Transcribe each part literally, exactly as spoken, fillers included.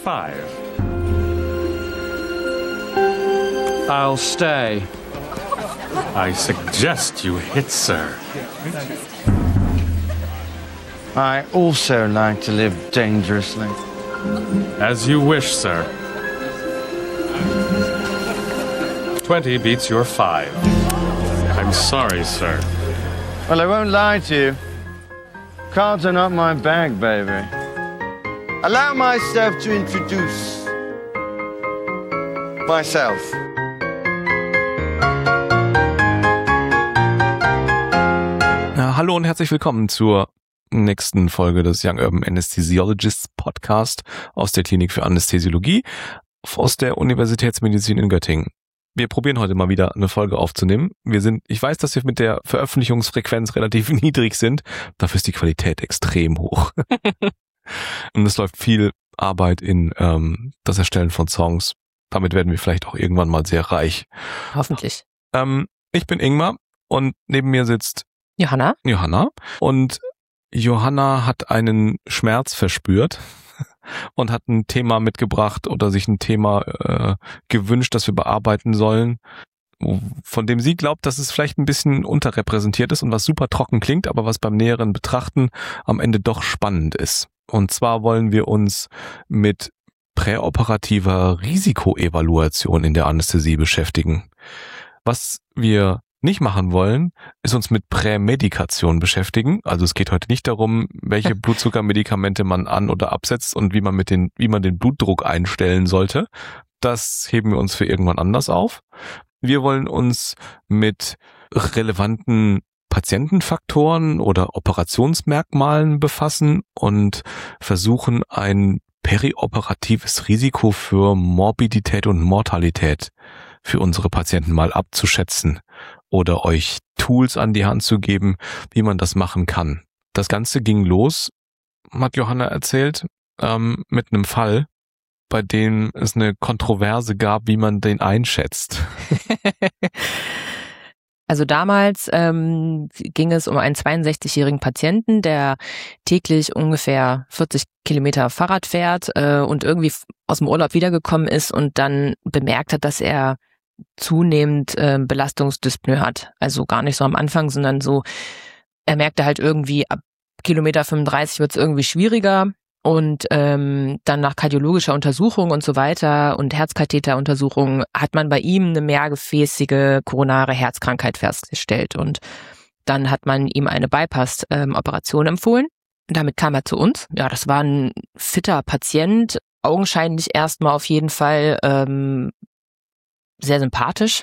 five. I'll stay. I suggest you hit, sir. I also like to live dangerously. As you wish, sir. Twenty beats your five. I'm sorry, sir. Well, I won't lie to you. Cards are not my bag, baby. Allow myself to introduce myself. Ja, hallo und herzlich willkommen zur nächsten Folge des Young Urban Anesthesiologists Podcast aus der Klinik für Anästhesiologie aus der Universitätsmedizin in Göttingen. Wir probieren heute mal wieder eine Folge aufzunehmen. Wir sind, ich weiß, dass wir mit der Veröffentlichungsfrequenz relativ niedrig sind. Dafür ist die Qualität extrem hoch. Und es läuft viel Arbeit in ähm, das Erstellen von Songs. Damit werden wir vielleicht auch irgendwann mal sehr reich. Hoffentlich. Ähm, ich bin Ingmar und neben mir sitzt Johanna. Johanna. Und Johanna hat einen Schmerz verspürt und hat ein Thema mitgebracht oder sich ein Thema äh, gewünscht, das wir bearbeiten sollen, von dem sie glaubt, dass es vielleicht ein bisschen unterrepräsentiert ist und was super trocken klingt, aber was beim näheren Betrachten am Ende doch spannend ist. Und zwar wollen wir uns mit präoperativer Risikoevaluation in der Anästhesie beschäftigen. Was wir nicht machen wollen, ist uns mit Prämedikation beschäftigen. Also es geht heute nicht darum, welche Blutzuckermedikamente man an- oder absetzt und wie man mit den, wie man den Blutdruck einstellen sollte. Das heben wir uns für irgendwann anders auf. Wir wollen uns mit relevanten Patientenfaktoren oder Operationsmerkmalen befassen und versuchen, ein perioperatives Risiko für Morbidität und Mortalität für unsere Patienten mal abzuschätzen oder euch Tools an die Hand zu geben, wie man das machen kann. Das Ganze ging los, hat Johanna erzählt, ähm, mit einem Fall, bei dem es eine Kontroverse gab, wie man den einschätzt. Also damals ähm, ging es um einen zweiundsechzigjährigen Patienten, der täglich ungefähr vierzig Kilometer Fahrrad fährt äh, und irgendwie aus dem Urlaub wiedergekommen ist und dann bemerkt hat, dass er zunehmend äh, Belastungsdyspnoe hat. Also gar nicht so am Anfang, sondern so, er merkte halt irgendwie, ab Kilometer fünfunddreißig wird es irgendwie schwieriger. Und ähm, dann nach kardiologischer Untersuchung und so weiter und Herzkatheteruntersuchung hat man bei ihm eine mehrgefäßige koronare Herzkrankheit festgestellt. Und dann hat man ihm eine Bypass-Operation empfohlen. Und damit kam er zu uns. Ja, das war ein fitter Patient, augenscheinlich erstmal auf jeden Fall ähm, sehr sympathisch.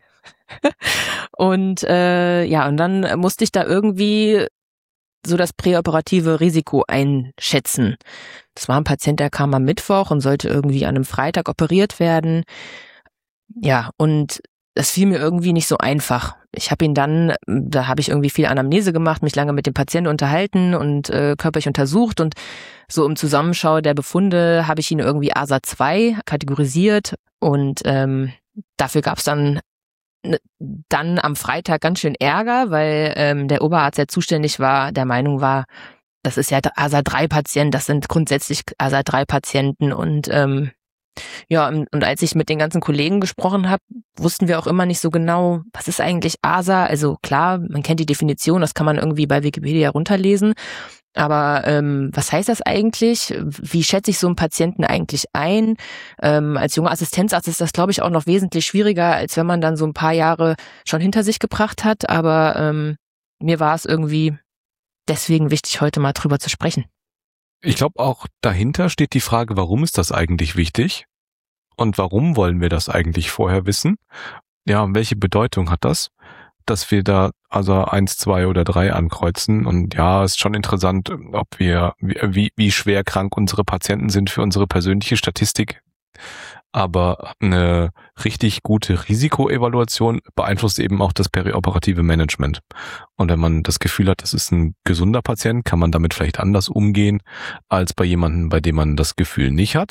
und äh, ja, und dann musste ich da irgendwie so das präoperative Risiko einschätzen. Das war ein Patient, der kam am Mittwoch und sollte irgendwie an einem Freitag operiert werden. Ja, und das fiel mir irgendwie nicht so einfach. Ich habe ihn dann, da habe ich irgendwie viel Anamnese gemacht, mich lange mit dem Patienten unterhalten und äh, körperlich untersucht und so im Zusammenschau der Befunde habe ich ihn irgendwie A S A zwei kategorisiert und ähm, dafür gab es dann dann am Freitag ganz schön Ärger, weil ähm, der Oberarzt, der zuständig war, der Meinung war, das ist ja A S A drei Patient, das sind grundsätzlich A S A drei Patienten und ähm, ja, und, und als ich mit den ganzen Kollegen gesprochen habe, wussten wir auch immer nicht so genau, was ist eigentlich A S A? Also klar, man kennt die Definition, das kann man irgendwie bei Wikipedia runterlesen, aber ähm, was heißt das eigentlich? Wie schätze ich so einen Patienten eigentlich ein? Ähm, als junger Assistenzarzt ist das, glaube ich, auch noch wesentlich schwieriger, als wenn man dann so ein paar Jahre schon hinter sich gebracht hat. Aber ähm, mir war es irgendwie deswegen wichtig, heute mal drüber zu sprechen. Ich glaube auch dahinter steht die Frage, warum ist das eigentlich wichtig? Und warum wollen wir das eigentlich vorher wissen? Ja, welche Bedeutung hat das? Dass wir da also eins, zwei oder drei ankreuzen und ja, ist schon interessant, ob wir, wie, wie schwer krank unsere Patienten sind für unsere persönliche Statistik. Aber eine richtig gute Risikoevaluation beeinflusst eben auch das perioperative Management. Und wenn man das Gefühl hat, das ist ein gesunder Patient, kann man damit vielleicht anders umgehen als bei jemandem, bei dem man das Gefühl nicht hat.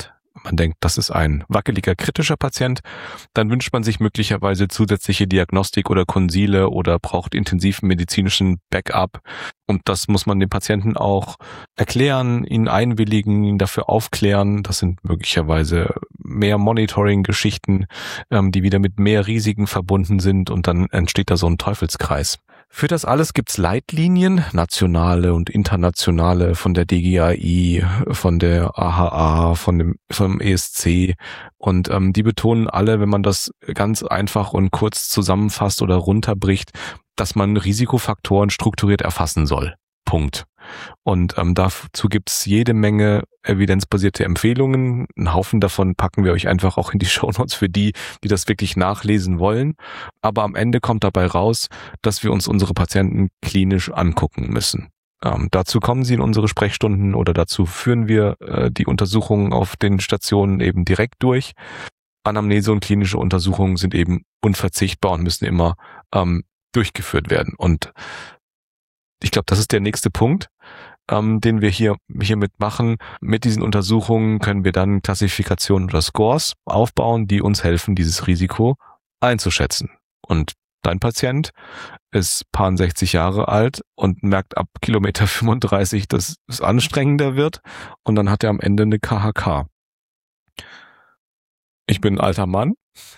man denkt, das ist ein wackeliger, kritischer Patient, dann wünscht man sich möglicherweise zusätzliche Diagnostik oder Konsile oder braucht intensiven medizinischen Backup. Und das muss man dem Patienten auch erklären, ihn einwilligen, ihn dafür aufklären. Das sind möglicherweise mehr Monitoring-Geschichten, ähm, die wieder mit mehr Risiken verbunden sind und dann entsteht da so ein Teufelskreis. Für das alles gibt's Leitlinien, nationale und internationale von der D G A I, von der A H A, von dem vom E S C und ähm, die betonen alle, wenn man das ganz einfach und kurz zusammenfasst oder runterbricht, dass man Risikofaktoren strukturiert erfassen soll. Punkt. Und ähm, dazu gibt's jede Menge evidenzbasierte Empfehlungen. Einen Haufen davon packen wir euch einfach auch in die Shownotes für die, die das wirklich nachlesen wollen. Aber am Ende kommt dabei raus, dass wir uns unsere Patienten klinisch angucken müssen. Ähm, dazu kommen sie in unsere Sprechstunden oder dazu führen wir äh, die Untersuchungen auf den Stationen eben direkt durch. Anamnese und klinische Untersuchungen sind eben unverzichtbar und müssen immer ähm, durchgeführt werden. Und ich glaube, das ist der nächste Punkt, ähm, den wir hier hiermit machen. Mit diesen Untersuchungen können wir dann Klassifikationen oder Scores aufbauen, die uns helfen, dieses Risiko einzuschätzen. Und dein Patient ist paar sechzig Jahre alt und merkt ab Kilometer fünfunddreißig, dass es anstrengender wird und dann hat er am Ende eine K H K. Ich bin ein alter Mann.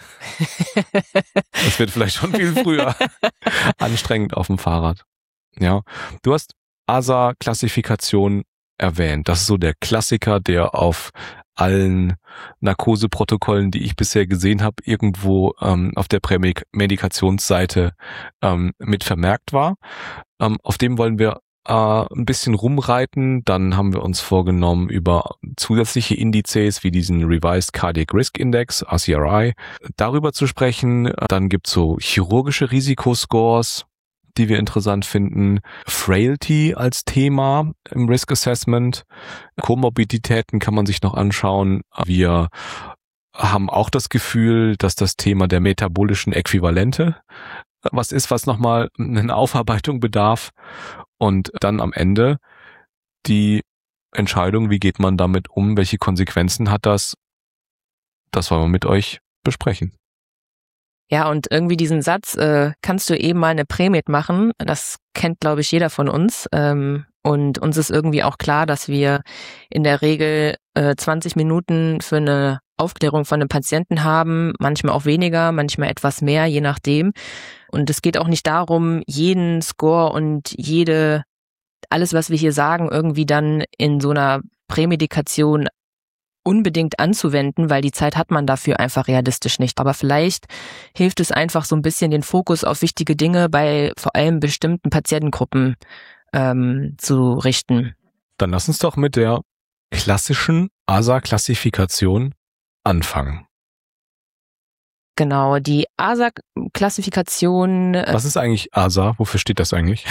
Es wird vielleicht schon viel früher anstrengend auf dem Fahrrad. Ja, du hast A S A-Klassifikation erwähnt. Das ist so der Klassiker, der auf allen Narkoseprotokollen, die ich bisher gesehen habe, irgendwo ähm, auf der Prämedikationsseite ähm, mit vermerkt war. Ähm, auf dem wollen wir äh, ein bisschen rumreiten. Dann haben wir uns vorgenommen, über zusätzliche Indizes wie diesen Revised Cardiac Risk Index, R C R I, darüber zu sprechen. Dann gibt's so chirurgische Risikoscores, die wir interessant finden. Frailty als Thema im Risk Assessment. Komorbiditäten kann man sich noch anschauen. Wir haben auch das Gefühl, dass das Thema der metabolischen Äquivalente was ist, was nochmal eine Aufarbeitung bedarf. Und dann am Ende die Entscheidung, wie geht man damit um, welche Konsequenzen hat das, das wollen wir mit euch besprechen. Ja, und irgendwie diesen Satz, äh, kannst du eben mal eine Prämed machen, das kennt, glaube ich, jeder von uns. Ähm, und uns ist irgendwie auch klar, dass wir in der Regel äh, zwanzig Minuten für eine Aufklärung von einem Patienten haben, manchmal auch weniger, manchmal etwas mehr, je nachdem. Und es geht auch nicht darum, jeden Score und jede, alles, was wir hier sagen, irgendwie dann in so einer Prämedikation unbedingt anzuwenden, weil die Zeit hat man dafür einfach realistisch nicht. Aber vielleicht hilft es einfach so ein bisschen den Fokus auf wichtige Dinge bei vor allem bestimmten Patientengruppen ähm, zu richten. Dann lass uns doch mit der klassischen A S A-Klassifikation anfangen. Genau, die A S A-Klassifikation. Was ist eigentlich A S A? Wofür steht das eigentlich?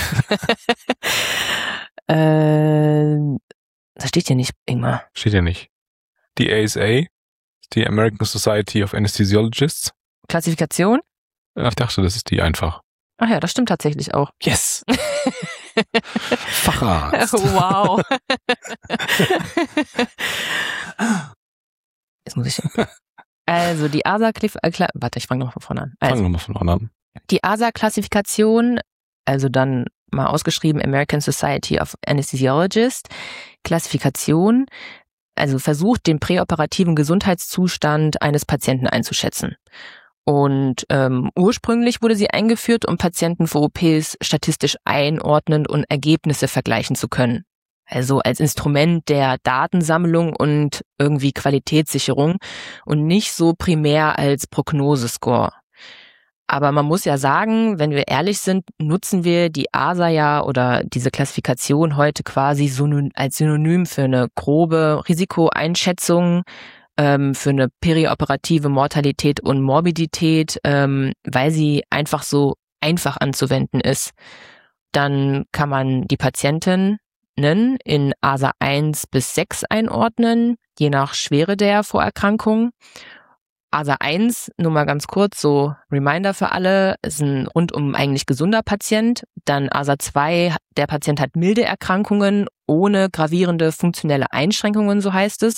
äh, das steht hier nicht, Ingmar. Steht hier nicht. Die A S A, die American Society of Anesthesiologists. Klassifikation? Ich dachte, das ist die einfach. Ach ja, das stimmt tatsächlich auch. Yes! Facharzt. Wow. Jetzt muss ich... Also die A S A... Äh, warte, ich fange nochmal von vorne an. Also, Fangen wir mal von vorne an. Die A S A-Klassifikation, also dann mal ausgeschrieben American Society of Anesthesiologists, Klassifikation, also versucht, den präoperativen Gesundheitszustand eines Patienten einzuschätzen. Und ähm, ursprünglich wurde sie eingeführt, um Patienten für O Ps statistisch einordnen und Ergebnisse vergleichen zu können. Also als Instrument der Datensammlung und irgendwie Qualitätssicherung und nicht so primär als Prognosescore. Aber man muss ja sagen, wenn wir ehrlich sind, nutzen wir die A S A ja oder diese Klassifikation heute quasi als Synonym für eine grobe Risikoeinschätzung, ähm, für eine perioperative Mortalität und Morbidität, ähm, weil sie einfach so einfach anzuwenden ist. Dann kann man die Patientinnen in A S A eins bis sechs einordnen, je nach Schwere der Vorerkrankung. A S A eins, nur mal ganz kurz, so Reminder für alle, ist ein rundum eigentlich gesunder Patient. Dann A S A zwei, der Patient hat milde Erkrankungen ohne gravierende funktionelle Einschränkungen, so heißt es.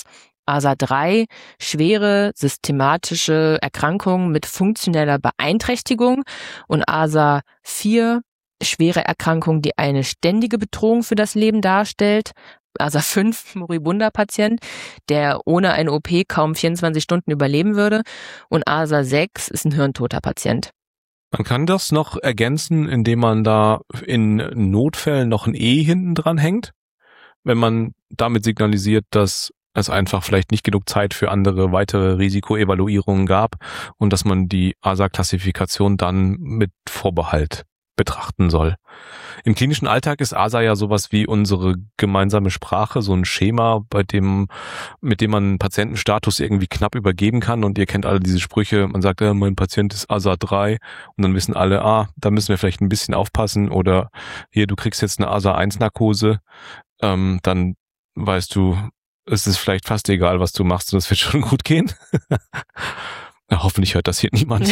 A S A drei, schwere systematische Erkrankungen mit funktioneller Beeinträchtigung und A S A vier, schwere Erkrankung, die eine ständige Bedrohung für das Leben darstellt. A S A fünf, moribunder Patient, der ohne eine O P kaum vierundzwanzig Stunden überleben würde. Und A S A sechs ist ein hirntoter Patient. Man kann das noch ergänzen, indem man da in Notfällen noch ein E hinten dran hängt, wenn man damit signalisiert, dass es einfach vielleicht nicht genug Zeit für andere weitere Risikoevaluierungen gab und dass man die A S A-Klassifikation dann mit Vorbehalt betrachten soll. Im klinischen Alltag ist A S A ja sowas wie unsere gemeinsame Sprache, so ein Schema, bei dem, mit dem man Patientenstatus irgendwie knapp übergeben kann, und ihr kennt alle diese Sprüche, man sagt, ja, mein Patient ist A S A drei, und dann wissen alle, ah, da müssen wir vielleicht ein bisschen aufpassen, oder hier, du kriegst jetzt eine A S A eins Narkose, ähm, dann weißt du, es ist vielleicht fast egal, was du machst, und es wird schon gut gehen. Ja, hoffentlich hört das hier niemand.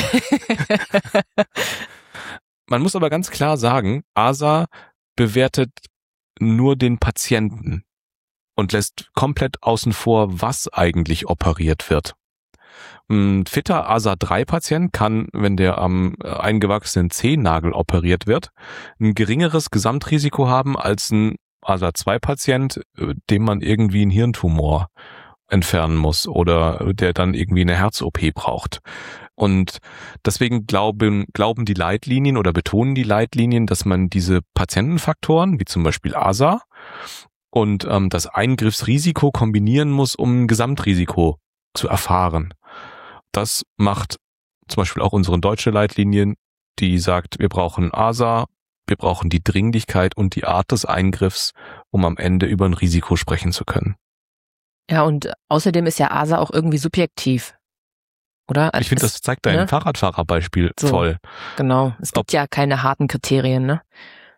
Man muss aber ganz klar sagen, A S A bewertet nur den Patienten und lässt komplett außen vor, was eigentlich operiert wird. Ein fitter A S A drei Patient kann, wenn der am eingewachsenen Zehennagel operiert wird, ein geringeres Gesamtrisiko haben als ein A S A zwei Patient, dem man irgendwie einen Hirntumor entfernen muss oder der dann irgendwie eine Herz-O P braucht. Und deswegen glauben, glauben die Leitlinien oder betonen die Leitlinien, dass man diese Patientenfaktoren, wie zum Beispiel A S A, und ähm, das Eingriffsrisiko kombinieren muss, um ein Gesamtrisiko zu erfahren. Das macht zum Beispiel auch unsere deutsche Leitlinien, die sagt, wir brauchen A S A, wir brauchen die Dringlichkeit und die Art des Eingriffs, um am Ende über ein Risiko sprechen zu können. Ja, und außerdem ist ja A S A auch irgendwie subjektiv. Oder? Ich finde, das zeigt dein ne? Fahrradfahrerbeispiel So, voll. Genau. Es gibt Ob, ja keine harten Kriterien, ne?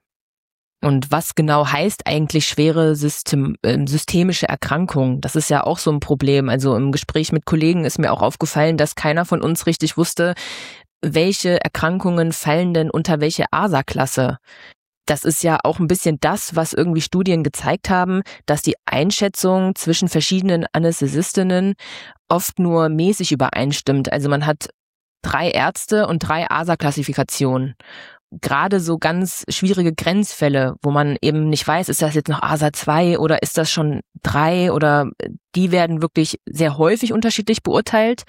Und was genau heißt eigentlich schwere System, äh, systemische Erkrankung? Das ist ja auch so ein Problem. Also im Gespräch mit Kollegen ist mir auch aufgefallen, dass keiner von uns richtig wusste, welche Erkrankungen fallen denn unter welche A S A-Klasse. Das ist ja auch ein bisschen das, was irgendwie Studien gezeigt haben, dass die Einschätzung zwischen verschiedenen Anästhesistinnen oft nur mäßig übereinstimmt. Also man hat drei Ärzte und drei A S A-Klassifikationen. Gerade so ganz schwierige Grenzfälle, wo man eben nicht weiß, ist das jetzt noch A S A zwei oder ist das schon drei, oder die werden wirklich sehr häufig unterschiedlich beurteilt.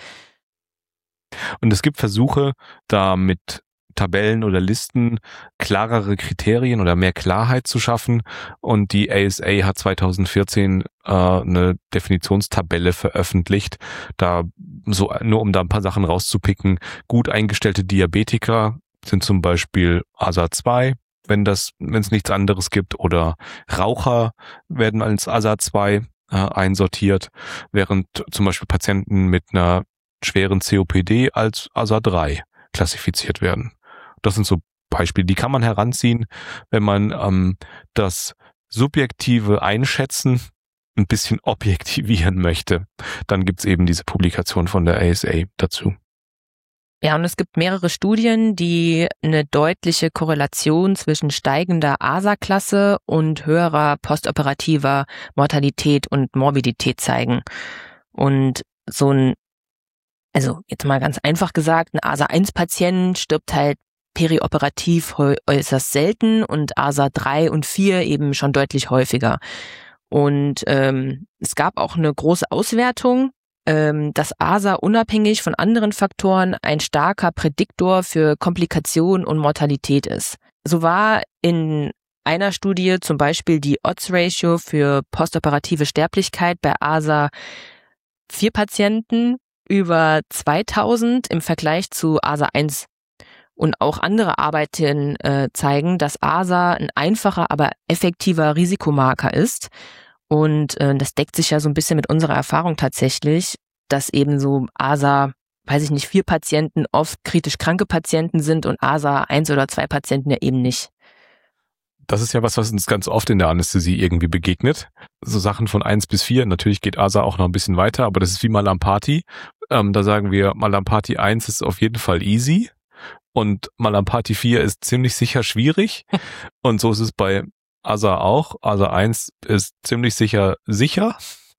Und es gibt Versuche, da mit Tabellen oder Listen klarere Kriterien oder mehr Klarheit zu schaffen. Und die A S A hat zweitausendvierzehn äh, eine Definitionstabelle veröffentlicht. Da so nur um da ein paar Sachen rauszupicken. Gut eingestellte Diabetiker sind zum Beispiel A S A zwei, wenn das, wenn es nichts anderes gibt, oder Raucher werden als A S A zwei äh, einsortiert, während zum Beispiel Patienten mit einer schweren C O P D als A S A drei klassifiziert werden. Das sind so Beispiele, die kann man heranziehen, wenn man ähm, das subjektive Einschätzen ein bisschen objektivieren möchte. Dann gibt's eben diese Publikation von der A S A dazu. Ja, und es gibt mehrere Studien, die eine deutliche Korrelation zwischen steigender A S A-Klasse und höherer postoperativer Mortalität und Morbidität zeigen. Und so ein, also jetzt mal ganz einfach gesagt, ein A S A eins Patient stirbt halt perioperativ äußerst selten und A S A drei und vier eben schon deutlich häufiger. Und ähm, es gab auch eine große Auswertung, ähm, dass A S A unabhängig von anderen Faktoren ein starker Prädiktor für Komplikation und Mortalität ist. So war in einer Studie zum Beispiel die Odds-Ratio für postoperative Sterblichkeit bei A S A vier Patienten über zweitausend im Vergleich zu A S A eins. Und auch andere Arbeiten äh, zeigen, dass A S A ein einfacher, aber effektiver Risikomarker ist. Und äh, das deckt sich ja so ein bisschen mit unserer Erfahrung tatsächlich, dass eben so A S A, weiß ich nicht, vier Patienten oft kritisch kranke Patienten sind und A S A eins oder zwei Patienten ja eben nicht. Das ist ja was, was uns ganz oft in der Anästhesie irgendwie begegnet. So Sachen von eins bis vier. Natürlich geht A S A auch noch ein bisschen weiter, aber das ist wie Mallampati. Ähm, da sagen wir, Mallampati eins ist auf jeden Fall easy. Und Mallampati vier ist ziemlich sicher schwierig. Und so ist es bei A S A auch. A S A eins ist ziemlich sicher sicher.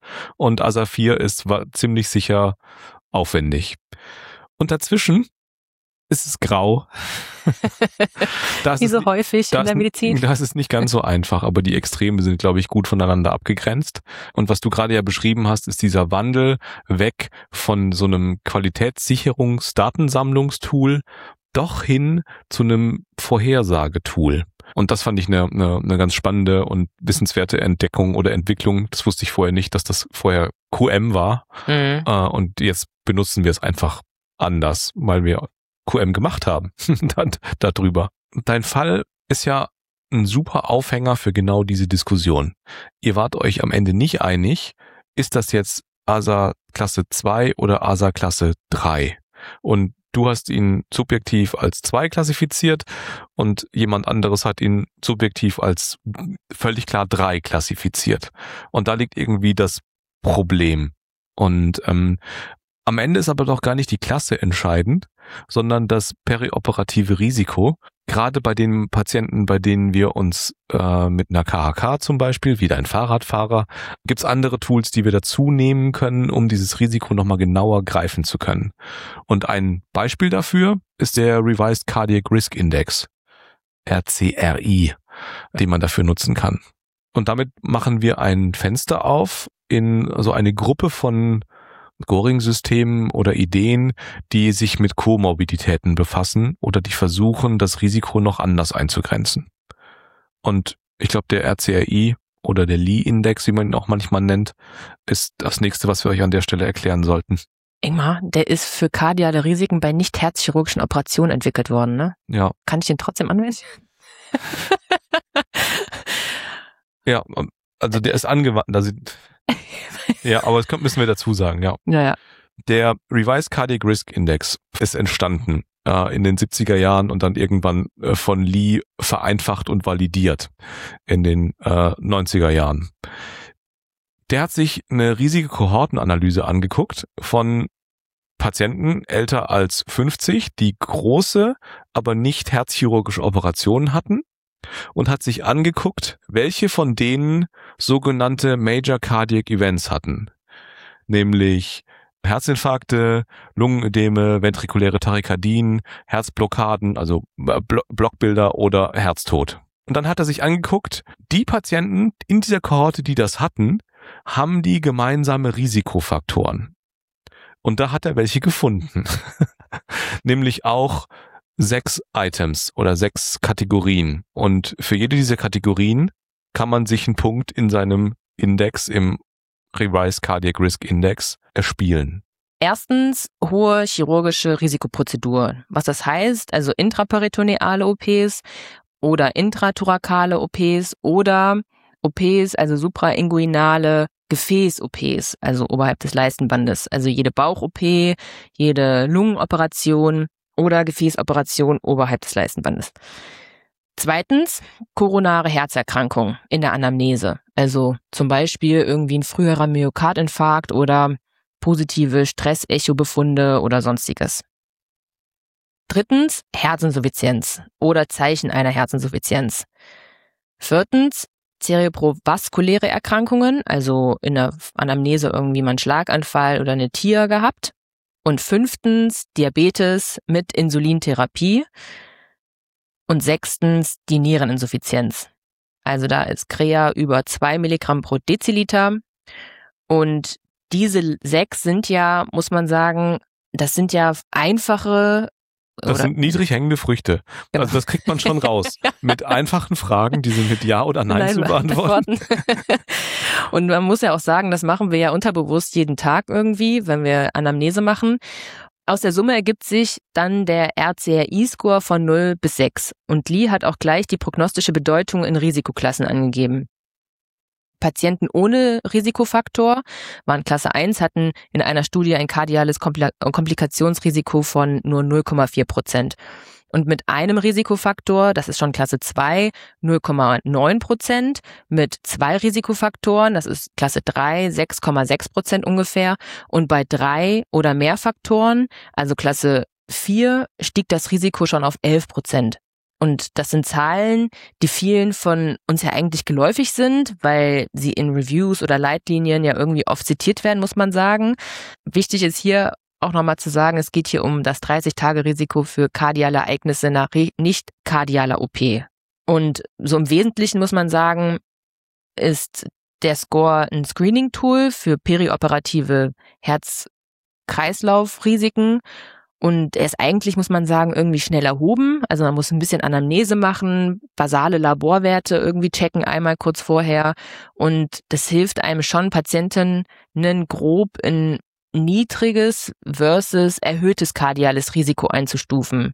und A S A vier ist war ziemlich sicher aufwendig. Und dazwischen ist es grau. Wie so häufig in der Medizin. Das ist nicht ganz so einfach, aber die Extreme sind, glaube ich, gut voneinander abgegrenzt. Und was du gerade ja beschrieben hast, ist dieser Wandel weg von so einem Qualitätssicherungs-Datensammlungstool doch hin zu einem Vorhersagetool. Und das fand ich eine, eine, eine ganz spannende und wissenswerte Entdeckung oder Entwicklung. Das wusste ich vorher nicht, dass das vorher Q M war. Mhm. Äh, und jetzt benutzen wir es einfach anders, weil wir Q M gemacht haben darüber. Dein Fall ist ja ein super Aufhänger für genau diese Diskussion. Ihr wart euch am Ende nicht einig, ist das jetzt A S A Klasse zwei oder A S A Klasse drei? Und du hast ihn subjektiv als zwei klassifiziert und jemand anderes hat ihn subjektiv als völlig klar drei klassifiziert. Und da liegt irgendwie das Problem. Und ähm, am Ende ist aber doch gar nicht die Klasse entscheidend, sondern das perioperative Risiko. Gerade bei den Patienten, bei denen wir uns äh, mit einer K H K zum Beispiel, wieder ein Fahrradfahrer, gibt's andere Tools, die wir dazu nehmen können, um dieses Risiko nochmal genauer greifen zu können. Und ein Beispiel dafür ist der Revised Cardiac Risk Index, R C R I, den man dafür nutzen kann. Und damit machen wir ein Fenster auf in so eine Gruppe von Scoring-Systemen oder Ideen, die sich mit Komorbiditäten befassen oder die versuchen, das Risiko noch anders einzugrenzen. Und ich glaube, der R C R I oder der Lee-Index, wie man ihn auch manchmal nennt, ist das nächste, was wir euch an der Stelle erklären sollten. Ingmar, der ist für kardiale Risiken bei nicht herzchirurgischen Operationen entwickelt worden, ne? Ja. Kann ich den trotzdem anwenden? Ja, also der ist angewandt. Also ja, aber das müssen wir dazu sagen, ja. Ja, ja. Der Revised Cardiac Risk Index ist entstanden äh, in den siebziger Jahren und dann irgendwann äh, von Lee vereinfacht und validiert in den äh, neunziger Jahren. Der hat sich eine riesige Kohortenanalyse angeguckt von Patienten älter als fünfzig, die große, aber nicht herzchirurgische Operationen hatten. Und hat sich angeguckt, welche von denen sogenannte Major Cardiac Events hatten. Nämlich Herzinfarkte, Lungenödeme, ventrikuläre Tachykardien, Herzblockaden, also Blockbilder oder Herztod. Und dann hat er sich angeguckt, die Patienten in dieser Kohorte, die das hatten, haben die gemeinsame Risikofaktoren. Und da hat er welche gefunden. Nämlich auch sechs Items oder sechs Kategorien. Und für jede dieser Kategorien kann man sich einen Punkt in seinem Index, im Revised Cardiac Risk Index, erspielen. Erstens, hohe chirurgische Risikoprozeduren. Was das heißt, also intraperitoneale O Ps oder intrathorakale O Ps oder O Ps, also suprainguinale Gefäß-O Ps, also oberhalb des Leistenbandes. Also jede Bauch-O P, jede Lungenoperation oder Gefäßoperation oberhalb des Leistenbandes. Zweitens, koronare Herzerkrankung in der Anamnese. Also zum Beispiel irgendwie ein früherer Myokardinfarkt oder positive Stress-Echo-Befunde oder sonstiges. Drittens, Herzinsuffizienz oder Zeichen einer Herzinsuffizienz. Viertens, zerebrovaskuläre Erkrankungen, also in der Anamnese irgendwie mal einen Schlaganfall oder eine T I A gehabt. Und fünftens, Diabetes mit Insulintherapie. Und sechstens, die Niereninsuffizienz. Also da ist C R E A über zwei Milligramm pro Deziliter. Und diese sechs sind ja, muss man sagen, das sind ja einfache... Das oder? sind niedrig hängende Früchte. Genau. Also das kriegt man schon raus. Ja. Mit einfachen Fragen, die sind mit Ja oder Nein, Nein zu beantworten. Und man muss ja auch sagen, das machen wir ja unterbewusst jeden Tag irgendwie, wenn wir Anamnese machen. Aus der Summe ergibt sich dann der R C R I-Score von null bis sechs. Und Lee hat auch gleich die prognostische Bedeutung in Risikoklassen angegeben. Patienten ohne Risikofaktor waren Klasse eins, hatten in einer Studie ein kardiales Komplikationsrisiko von nur null Komma vier Prozent. Und mit einem Risikofaktor, das ist schon Klasse zwei, null Komma neun Prozent. Mit zwei Risikofaktoren, das ist Klasse drei, sechs Komma sechs Prozent ungefähr. Und bei drei oder mehr Faktoren, also Klasse vier, stieg das Risiko schon auf elf Prozent. Und das sind Zahlen, die vielen von uns ja eigentlich geläufig sind, weil sie in Reviews oder Leitlinien ja irgendwie oft zitiert werden, muss man sagen. Wichtig ist hier auch nochmal zu sagen, es geht hier um das dreißig-Tage-Risiko für kardiale Ereignisse nach nicht kardialer O P. Und so im Wesentlichen muss man sagen, ist der Score ein Screening-Tool für perioperative Herz-Kreislauf-Risiken. Und er ist eigentlich, muss man sagen, irgendwie schnell erhoben. Also man muss ein bisschen Anamnese machen, basale Laborwerte irgendwie checken einmal kurz vorher. Und das hilft einem schon, Patienten einen grob in niedriges versus erhöhtes kardiales Risiko einzustufen.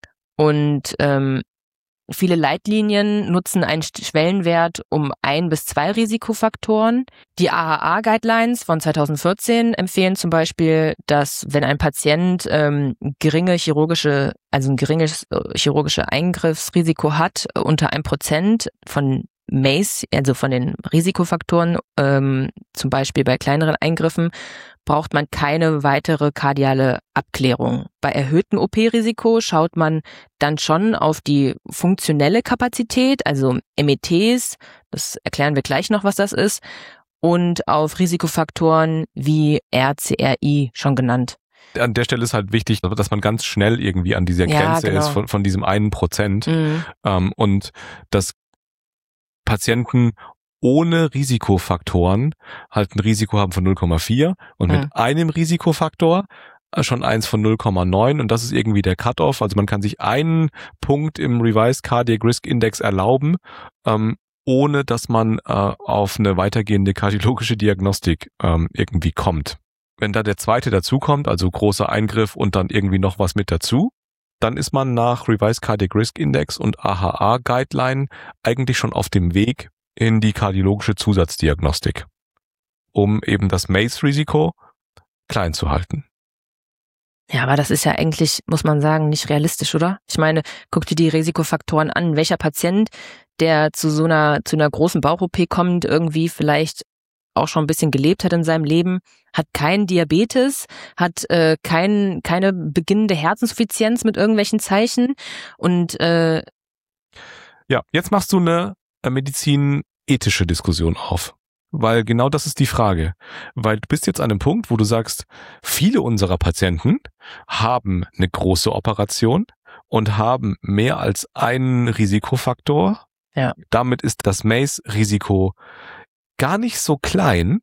Und ähm, viele Leitlinien nutzen einen Schwellenwert um ein bis zwei Risikofaktoren. Die A H A-Guidelines von zweitausendvierzehn empfehlen zum Beispiel, dass wenn ein Patient ähm, geringe chirurgische, also ein geringes äh, chirurgische Eingriffsrisiko hat, äh, unter ein Prozent von M A C E, also von den Risikofaktoren, ähm, zum Beispiel bei kleineren Eingriffen, braucht man keine weitere kardiale Abklärung. Bei erhöhtem O P-Risiko schaut man dann schon auf die funktionelle Kapazität, also M E Ts, das erklären wir gleich noch, was das ist, und auf Risikofaktoren wie R C R I schon genannt. An der Stelle ist halt wichtig, dass man ganz schnell irgendwie an dieser Ja, Grenze genau. ist von, von diesem einen Prozent Mhm. ähm, und dass Patienten ohne Risikofaktoren halt ein Risiko haben von null Komma vier und mit Mhm. einem Risikofaktor schon eins von null Komma neun und das ist irgendwie der Cut-off. Also man kann sich einen Punkt im Revised Cardiac Risk Index erlauben, ähm, ohne dass man äh, auf eine weitergehende kardiologische Diagnostik ähm, irgendwie kommt. Wenn da der zweite dazukommt, also großer Eingriff und dann irgendwie noch was mit dazu, dann ist man nach Revised Cardiac Risk Index und A H A-Guideline eigentlich schon auf dem Weg in die kardiologische Zusatzdiagnostik, um eben das M A C E-Risiko klein zu halten. Ja, aber das ist ja eigentlich, muss man sagen, nicht realistisch, oder? Ich meine, guck dir die Risikofaktoren an. Welcher Patient, der zu so einer, zu einer großen Bauch-O P kommt, irgendwie vielleicht auch schon ein bisschen gelebt hat in seinem Leben, hat keinen Diabetes, hat äh, kein, keine beginnende Herzinsuffizienz mit irgendwelchen Zeichen und äh, Ja, jetzt machst du eine medizinethische Diskussion auf. Weil genau das ist die Frage. Weil du bist jetzt an einem Punkt, wo du sagst, viele unserer Patienten haben eine große Operation und haben mehr als einen Risikofaktor. Ja. Damit ist das M A C E-Risiko gar nicht so klein,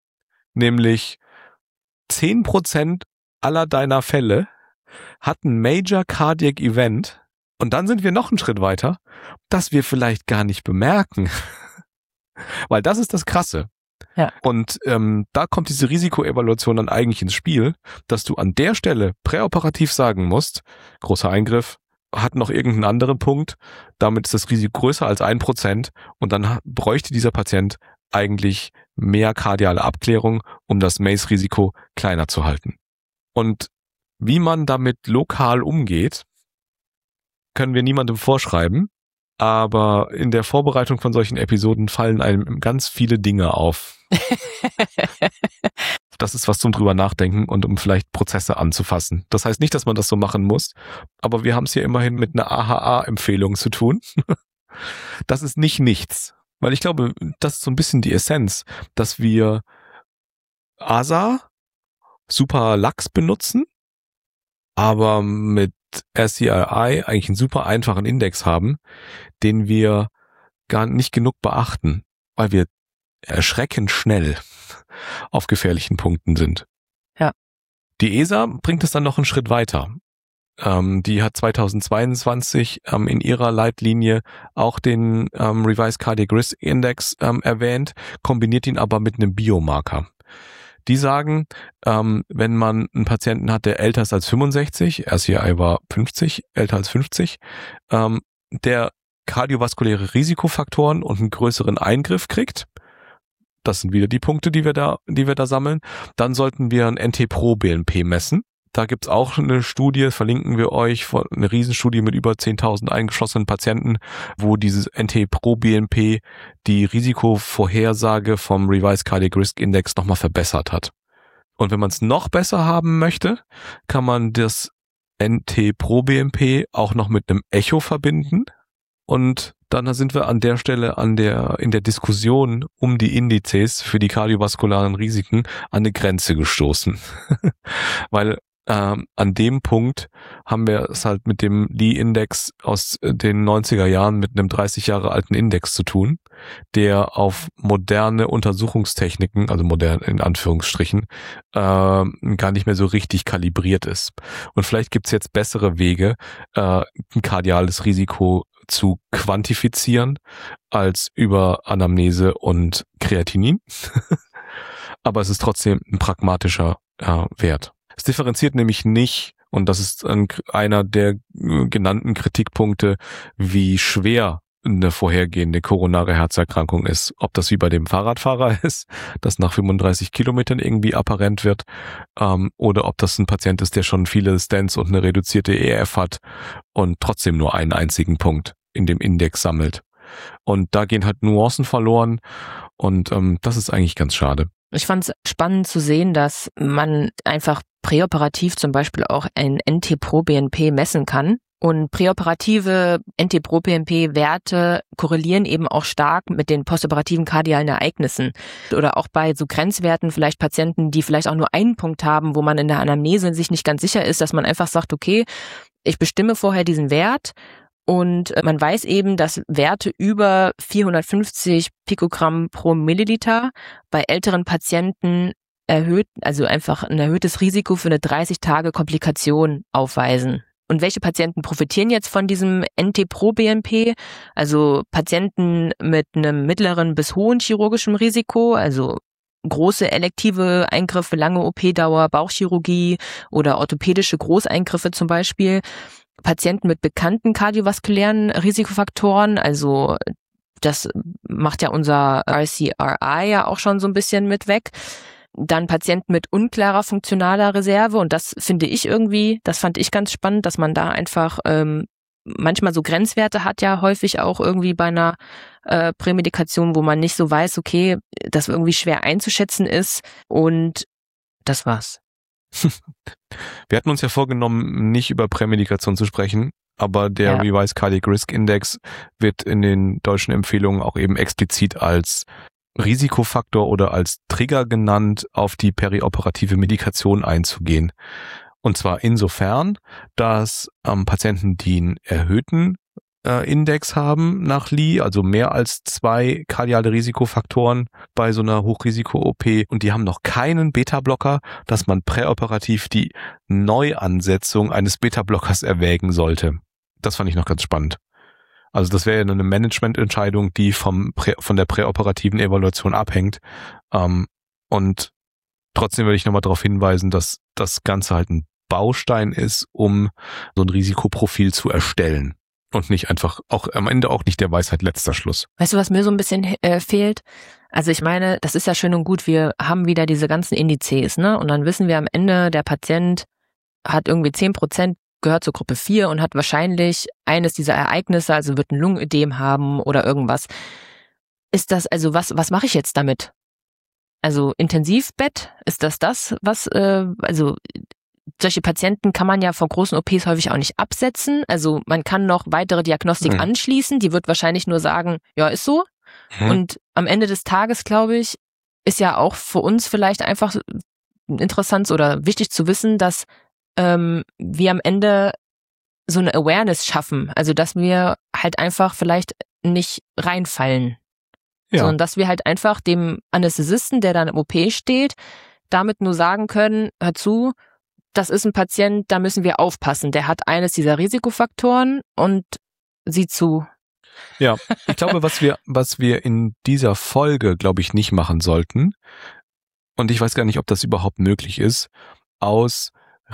nämlich zehn Prozent aller deiner Fälle hat ein Major Cardiac Event und dann sind wir noch einen Schritt weiter, dass wir vielleicht gar nicht bemerken. Weil das ist das Krasse. Ja. Und ähm, da kommt diese Risikoevaluation dann eigentlich ins Spiel, dass du an der Stelle präoperativ sagen musst, großer Eingriff, hat noch irgendeinen anderen Punkt, damit ist das Risiko größer als ein Prozent und dann bräuchte dieser Patient eigentlich mehr kardiale Abklärung, um das M A C E-Risiko kleiner zu halten. Und wie man damit lokal umgeht, können wir niemandem vorschreiben, aber in der Vorbereitung von solchen Episoden fallen einem ganz viele Dinge auf. Das ist was zum drüber nachdenken und um vielleicht Prozesse anzufassen. Das heißt nicht, dass man das so machen muss, aber wir haben es hier immerhin mit einer A H A-Empfehlung zu tun. Das ist nicht nichts. Weil ich glaube, das ist so ein bisschen die Essenz, dass wir A S A super lax benutzen, aber mit R C R I eigentlich einen super einfachen Index haben, den wir gar nicht genug beachten, weil wir erschreckend schnell auf gefährlichen Punkten sind. Ja. Die E S A bringt es dann noch einen Schritt weiter. Ähm, die hat zweitausendzweiundzwanzig ähm, in ihrer Leitlinie auch den ähm, Revised Cardiac Risk Index ähm, erwähnt, kombiniert ihn aber mit einem Biomarker. Die sagen, ähm, wenn man einen Patienten hat, der älter ist als fünfundsechzig, R C R I war fünfzig, älter als fünfzig, ähm, der kardiovaskuläre Risikofaktoren und einen größeren Eingriff kriegt, das sind wieder die Punkte, die wir da, die wir da sammeln, dann sollten wir ein N T-Pro B N P messen. Da gibt's auch eine Studie, verlinken wir euch, eine Riesenstudie mit über zehntausend eingeschlossenen Patienten, wo dieses N T-Pro B N P die Risikovorhersage vom Revised Cardiac Risk Index nochmal verbessert hat. Und wenn man es noch besser haben möchte, kann man das N T-proBNP auch noch mit einem Echo verbinden. Und dann sind wir an der Stelle an der in der Diskussion um die Indizes für die kardiovaskularen Risiken an eine Grenze gestoßen. Weil ähm, an dem Punkt haben wir es halt mit dem Lee-Index aus den neunziger Jahren mit einem dreißig Jahre alten Index zu tun, der auf moderne Untersuchungstechniken, also modern in Anführungsstrichen, äh, gar nicht mehr so richtig kalibriert ist. Und vielleicht gibt's jetzt bessere Wege, äh, ein kardiales Risiko zu quantifizieren als über Anamnese und Kreatinin. Aber es ist trotzdem ein pragmatischer äh, Wert. Es differenziert nämlich nicht, und das ist ein, einer der genannten Kritikpunkte, wie schwer eine vorhergehende koronare Herzerkrankung ist. Ob das wie bei dem Fahrradfahrer ist, das nach fünfunddreißig Kilometern irgendwie apparent wird, ähm, oder ob das ein Patient ist, der schon viele Stents und eine reduzierte E F hat und trotzdem nur einen einzigen Punkt in dem Index sammelt. Und da gehen halt Nuancen verloren und ähm, das ist eigentlich ganz schade. Ich fand es spannend zu sehen, dass man einfach präoperativ zum Beispiel auch ein N T-proBNP messen kann. Und präoperative N T-proBNP-Werte korrelieren eben auch stark mit den postoperativen kardialen Ereignissen. Oder auch bei so Grenzwerten vielleicht Patienten, die vielleicht auch nur einen Punkt haben, wo man in der Anamnese sich nicht ganz sicher ist, dass man einfach sagt, okay, ich bestimme vorher diesen Wert. Und man weiß eben, dass Werte über vierhundertfünfzig Pikogramm pro Milliliter bei älteren Patienten erhöht, also einfach ein erhöhtes Risiko für eine dreißig Tage Komplikation aufweisen. Und welche Patienten profitieren jetzt von diesem N T-proBNP? Also Patienten mit einem mittleren bis hohen chirurgischen Risiko, also große elektive Eingriffe, lange O P-Dauer, Bauchchirurgie oder orthopädische Großeingriffe zum Beispiel. Patienten mit bekannten kardiovaskulären Risikofaktoren, also das macht ja unser R C R I ja auch schon so ein bisschen mit weg. Dann Patienten mit unklarer funktionaler Reserve und das finde ich irgendwie, das fand ich ganz spannend, dass man da einfach ähm, manchmal so Grenzwerte hat ja häufig auch irgendwie bei einer äh, Prämedikation, wo man nicht so weiß, okay, das irgendwie schwer einzuschätzen ist und das war's. Wir hatten uns ja vorgenommen, nicht über Prämedikation zu sprechen, aber der ja. Revised Cardiac Risk Index wird in den deutschen Empfehlungen auch eben explizit als Risikofaktor oder als Trigger genannt, auf die perioperative Medikation einzugehen. Und zwar insofern, dass ähm, Patienten, die einen erhöhten äh, Index haben nach Lee, also mehr als zwei kardiale Risikofaktoren bei so einer Hochrisiko-O P und die haben noch keinen Beta-Blocker, dass man präoperativ die Neuansetzung eines Beta-Blockers erwägen sollte. Das fand ich noch ganz spannend. Also das wäre ja eine Managemententscheidung, die vom Prä, von der präoperativen Evaluation abhängt. Ähm, und trotzdem würde ich nochmal darauf hinweisen, dass das Ganze halt ein Baustein ist, um so ein Risikoprofil zu erstellen. Und nicht einfach, auch am Ende auch nicht der Weisheit letzter Schluss. Weißt du, was mir so ein bisschen äh, fehlt? Also ich meine, das ist ja schön und gut, wir haben wieder diese ganzen Indizes, ne? Und dann wissen wir am Ende, der Patient hat irgendwie zehn Prozent gehört zur Gruppe vier und hat wahrscheinlich eines dieser Ereignisse, also wird ein Lungenödem haben oder irgendwas. Ist das, also was, was mache ich jetzt damit? Also Intensivbett, ist das das, was, äh, also solche Patienten kann man ja vor großen O Ps häufig auch nicht absetzen. Also man kann noch weitere Diagnostik hm. anschließen, die wird wahrscheinlich nur sagen, ja, ist so. Hm. Und am Ende des Tages, glaube ich, ist ja auch für uns vielleicht einfach interessant oder wichtig zu wissen, dass ähm, wir am Ende so eine Awareness schaffen. Also dass wir halt einfach vielleicht nicht reinfallen. Ja. Sondern dass wir halt einfach dem Anästhesisten, der dann im O P steht, damit nur sagen können, hör zu, das ist ein Patient, da müssen wir aufpassen. Der hat eines dieser Risikofaktoren und sieh zu. Ja, ich glaube, was wir, was wir in dieser Folge, glaube ich, nicht machen sollten, und ich weiß gar nicht, ob das überhaupt möglich ist, aus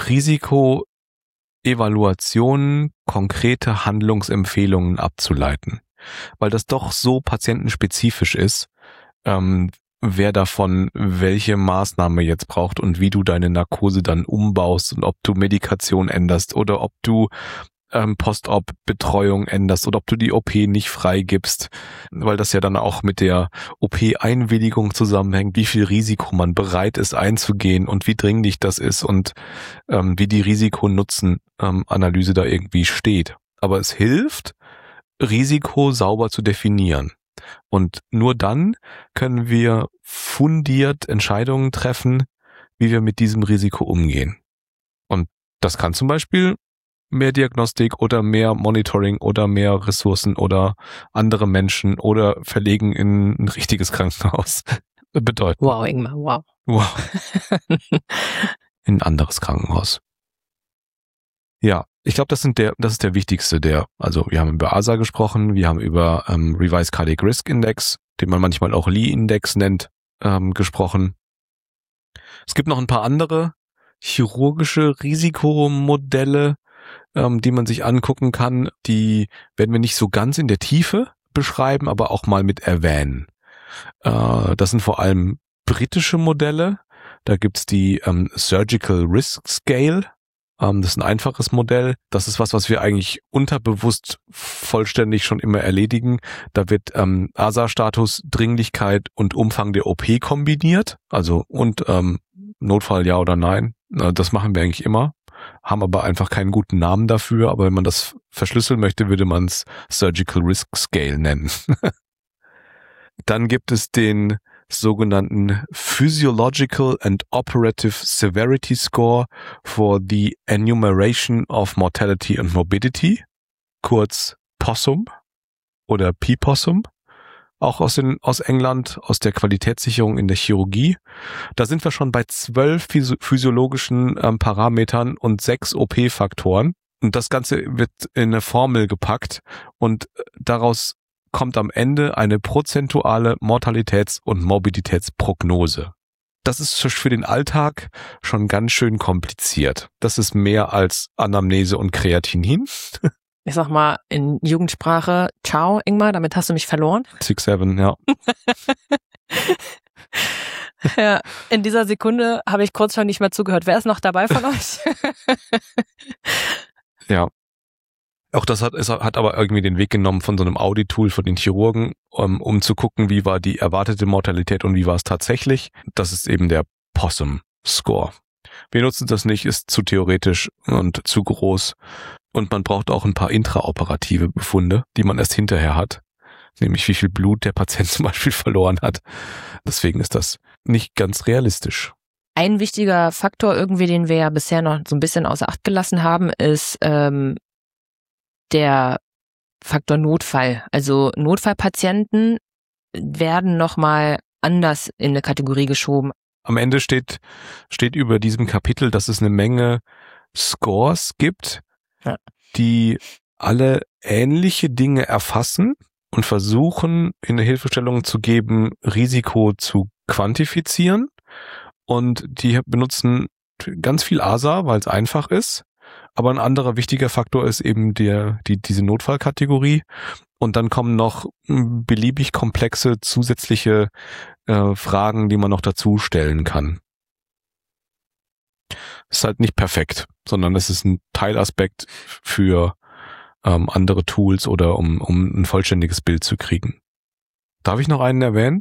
Risikoevaluationen konkrete Handlungsempfehlungen abzuleiten. Weil das doch so patientenspezifisch ist, ähm, wer davon welche Maßnahme jetzt braucht und wie du deine Narkose dann umbaust und ob du Medikation änderst oder ob du ähm, Post-Op-Betreuung änderst oder ob du die O P nicht freigibst, weil das ja dann auch mit der O P-Einwilligung zusammenhängt, wie viel Risiko man bereit ist einzugehen und wie dringlich das ist und ähm, wie die Risiko-Nutzen-Analyse ähm, da irgendwie steht. Aber es hilft, Risiko sauber zu definieren. Und nur dann können wir fundiert Entscheidungen treffen, wie wir mit diesem Risiko umgehen. Und das kann zum Beispiel mehr Diagnostik oder mehr Monitoring oder mehr Ressourcen oder andere Menschen oder Verlegen in ein richtiges Krankenhaus bedeuten. Wow, Ingmar, wow. Wow. In ein anderes Krankenhaus. Ja, ich glaube, das sind der, das ist der wichtigste, der, also wir haben über A S A gesprochen, wir haben über ähm, Revised Cardiac Risk Index, den man manchmal auch Lee-Index nennt, ähm, gesprochen. Es gibt noch ein paar andere chirurgische Risikomodelle, ähm, die man sich angucken kann. Die werden wir nicht so ganz in der Tiefe beschreiben, aber auch mal mit erwähnen. Äh, das sind vor allem britische Modelle. Da gibt's die ähm, Surgical Risk Scale. Ähm, das ist ein einfaches Modell. Das ist was, was wir eigentlich unterbewusst vollständig schon immer erledigen. Da wird ähm, A S A-Status, Dringlichkeit und Umfang der O P kombiniert. Also und ähm, Notfall ja oder nein. Das machen wir eigentlich immer. Haben aber einfach keinen guten Namen dafür. Aber wenn man das verschlüsseln möchte, würde man es Surgical Risk Scale nennen. Dann gibt es den sogenannten Physiological and Operative Severity Score for the Enumeration of Mortality and Morbidity, kurz POSSUM oder P POSSUM, auch aus, den, aus England, aus der Qualitätssicherung in der Chirurgie. Da sind wir schon bei zwölf physio- physiologischen ähm, Parametern und sechs O P-Faktoren. Und das Ganze wird in eine Formel gepackt und daraus kommt am Ende eine prozentuale Mortalitäts- und Morbiditätsprognose. Das ist für den Alltag schon ganz schön kompliziert. Das ist mehr als Anamnese und Kreatinin. Ich sag mal in Jugendsprache, ciao Ingmar, damit hast du mich verloren. six seven, ja. Ja, in dieser Sekunde habe ich kurz schon nicht mehr zugehört. Wer ist noch dabei von euch? Ja. Auch das hat, es hat aber irgendwie den Weg genommen von so einem Audit-Tool für den Chirurgen, um, um zu gucken, wie war die erwartete Mortalität und wie war es tatsächlich. Das ist eben der POSSUM-Score. Wir nutzen das nicht, ist zu theoretisch und zu groß. Und man braucht auch ein paar intraoperative Befunde, die man erst hinterher hat. Nämlich wie viel Blut der Patient zum Beispiel verloren hat. Deswegen ist das nicht ganz realistisch. Ein wichtiger Faktor irgendwie, den wir ja bisher noch so ein bisschen außer Acht gelassen haben, ist ähm, der Faktor Notfall. Also Notfallpatienten werden nochmal anders in eine Kategorie geschoben. Am Ende steht, steht über diesem Kapitel, dass es eine Menge Scores gibt, ja, die alle ähnliche Dinge erfassen und versuchen, in eine Hilfestellung zu geben, Risiko zu quantifizieren. Und die benutzen ganz viel A S A, weil es einfach ist. Aber ein anderer wichtiger Faktor ist eben der, die, diese Notfallkategorie. Und dann kommen noch beliebig komplexe zusätzliche äh, Fragen, die man noch dazu stellen kann. Ist halt nicht perfekt, sondern es ist ein Teilaspekt für ähm, andere Tools oder um, um ein vollständiges Bild zu kriegen. Darf ich noch einen erwähnen?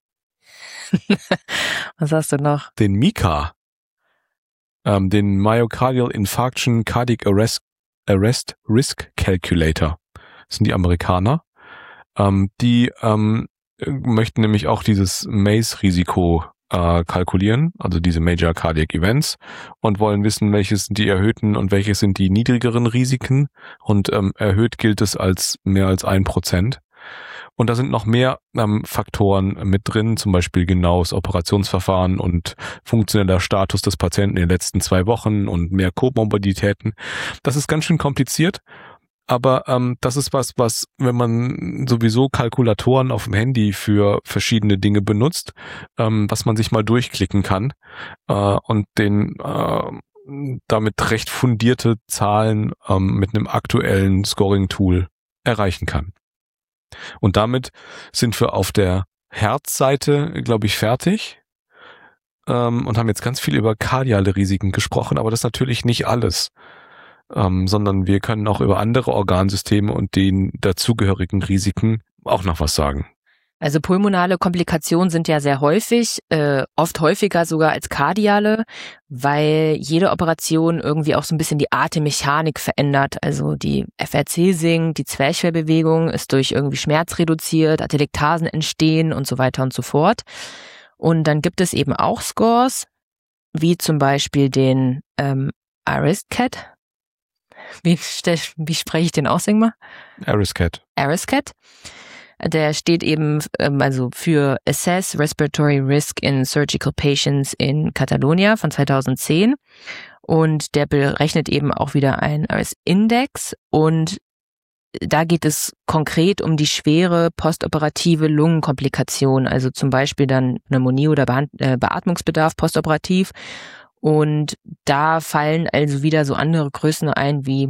Was hast du noch? Den Mika. Ähm, den Myocardial Infarction Cardiac Arrest, Arrest Risk Calculator. Das sind die Amerikaner. Ähm, die ähm, möchten nämlich auch dieses M A C E-Risiko äh, kalkulieren, also diese Major Cardiac Events, und wollen wissen, welches sind die erhöhten und welches sind die niedrigeren Risiken. Und ähm, erhöht gilt es als mehr als ein Prozent. Und da sind noch mehr ähm, Faktoren mit drin, zum Beispiel genaues Operationsverfahren und funktioneller Status des Patienten in den letzten zwei Wochen und mehr Komorbiditäten. Das ist ganz schön kompliziert, aber ähm, das ist was, was, wenn man sowieso Kalkulatoren auf dem Handy für verschiedene Dinge benutzt, ähm, was man sich mal durchklicken kann äh, und den äh, damit recht fundierte Zahlen ähm, mit einem aktuellen Scoring-Tool erreichen kann. Und damit sind wir auf der Herzseite, glaube ich, fertig ähm, und haben jetzt ganz viel über kardiale Risiken gesprochen, aber das ist natürlich nicht alles. ähm, sondern wir können auch über andere Organsysteme und den dazugehörigen Risiken auch noch was sagen. Also pulmonale Komplikationen sind ja sehr häufig, äh, oft häufiger sogar als kardiale, weil jede Operation irgendwie auch so ein bisschen die Atemmechanik verändert. Also die F R C sinkt, die Zwerchfellbewegung ist durch irgendwie Schmerz reduziert, Atelektasen entstehen und so weiter und so fort. Und dann gibt es eben auch Scores, wie zum Beispiel den ähm, ARISCAT. Wie, wie spreche ich den aus, Ingmar? ARISCAT. ARISCAT. Der steht eben ähm, also für Assess Respiratory Risk in Surgical Patients in Catalonia von zweitausendzehn. Und der berechnet eben auch wieder einen A R I S-Index. Und da geht es konkret um die schwere postoperative Lungenkomplikation, also zum Beispiel dann Pneumonie oder Beatmungsbedarf postoperativ. Und da fallen also wieder so andere Größen ein wie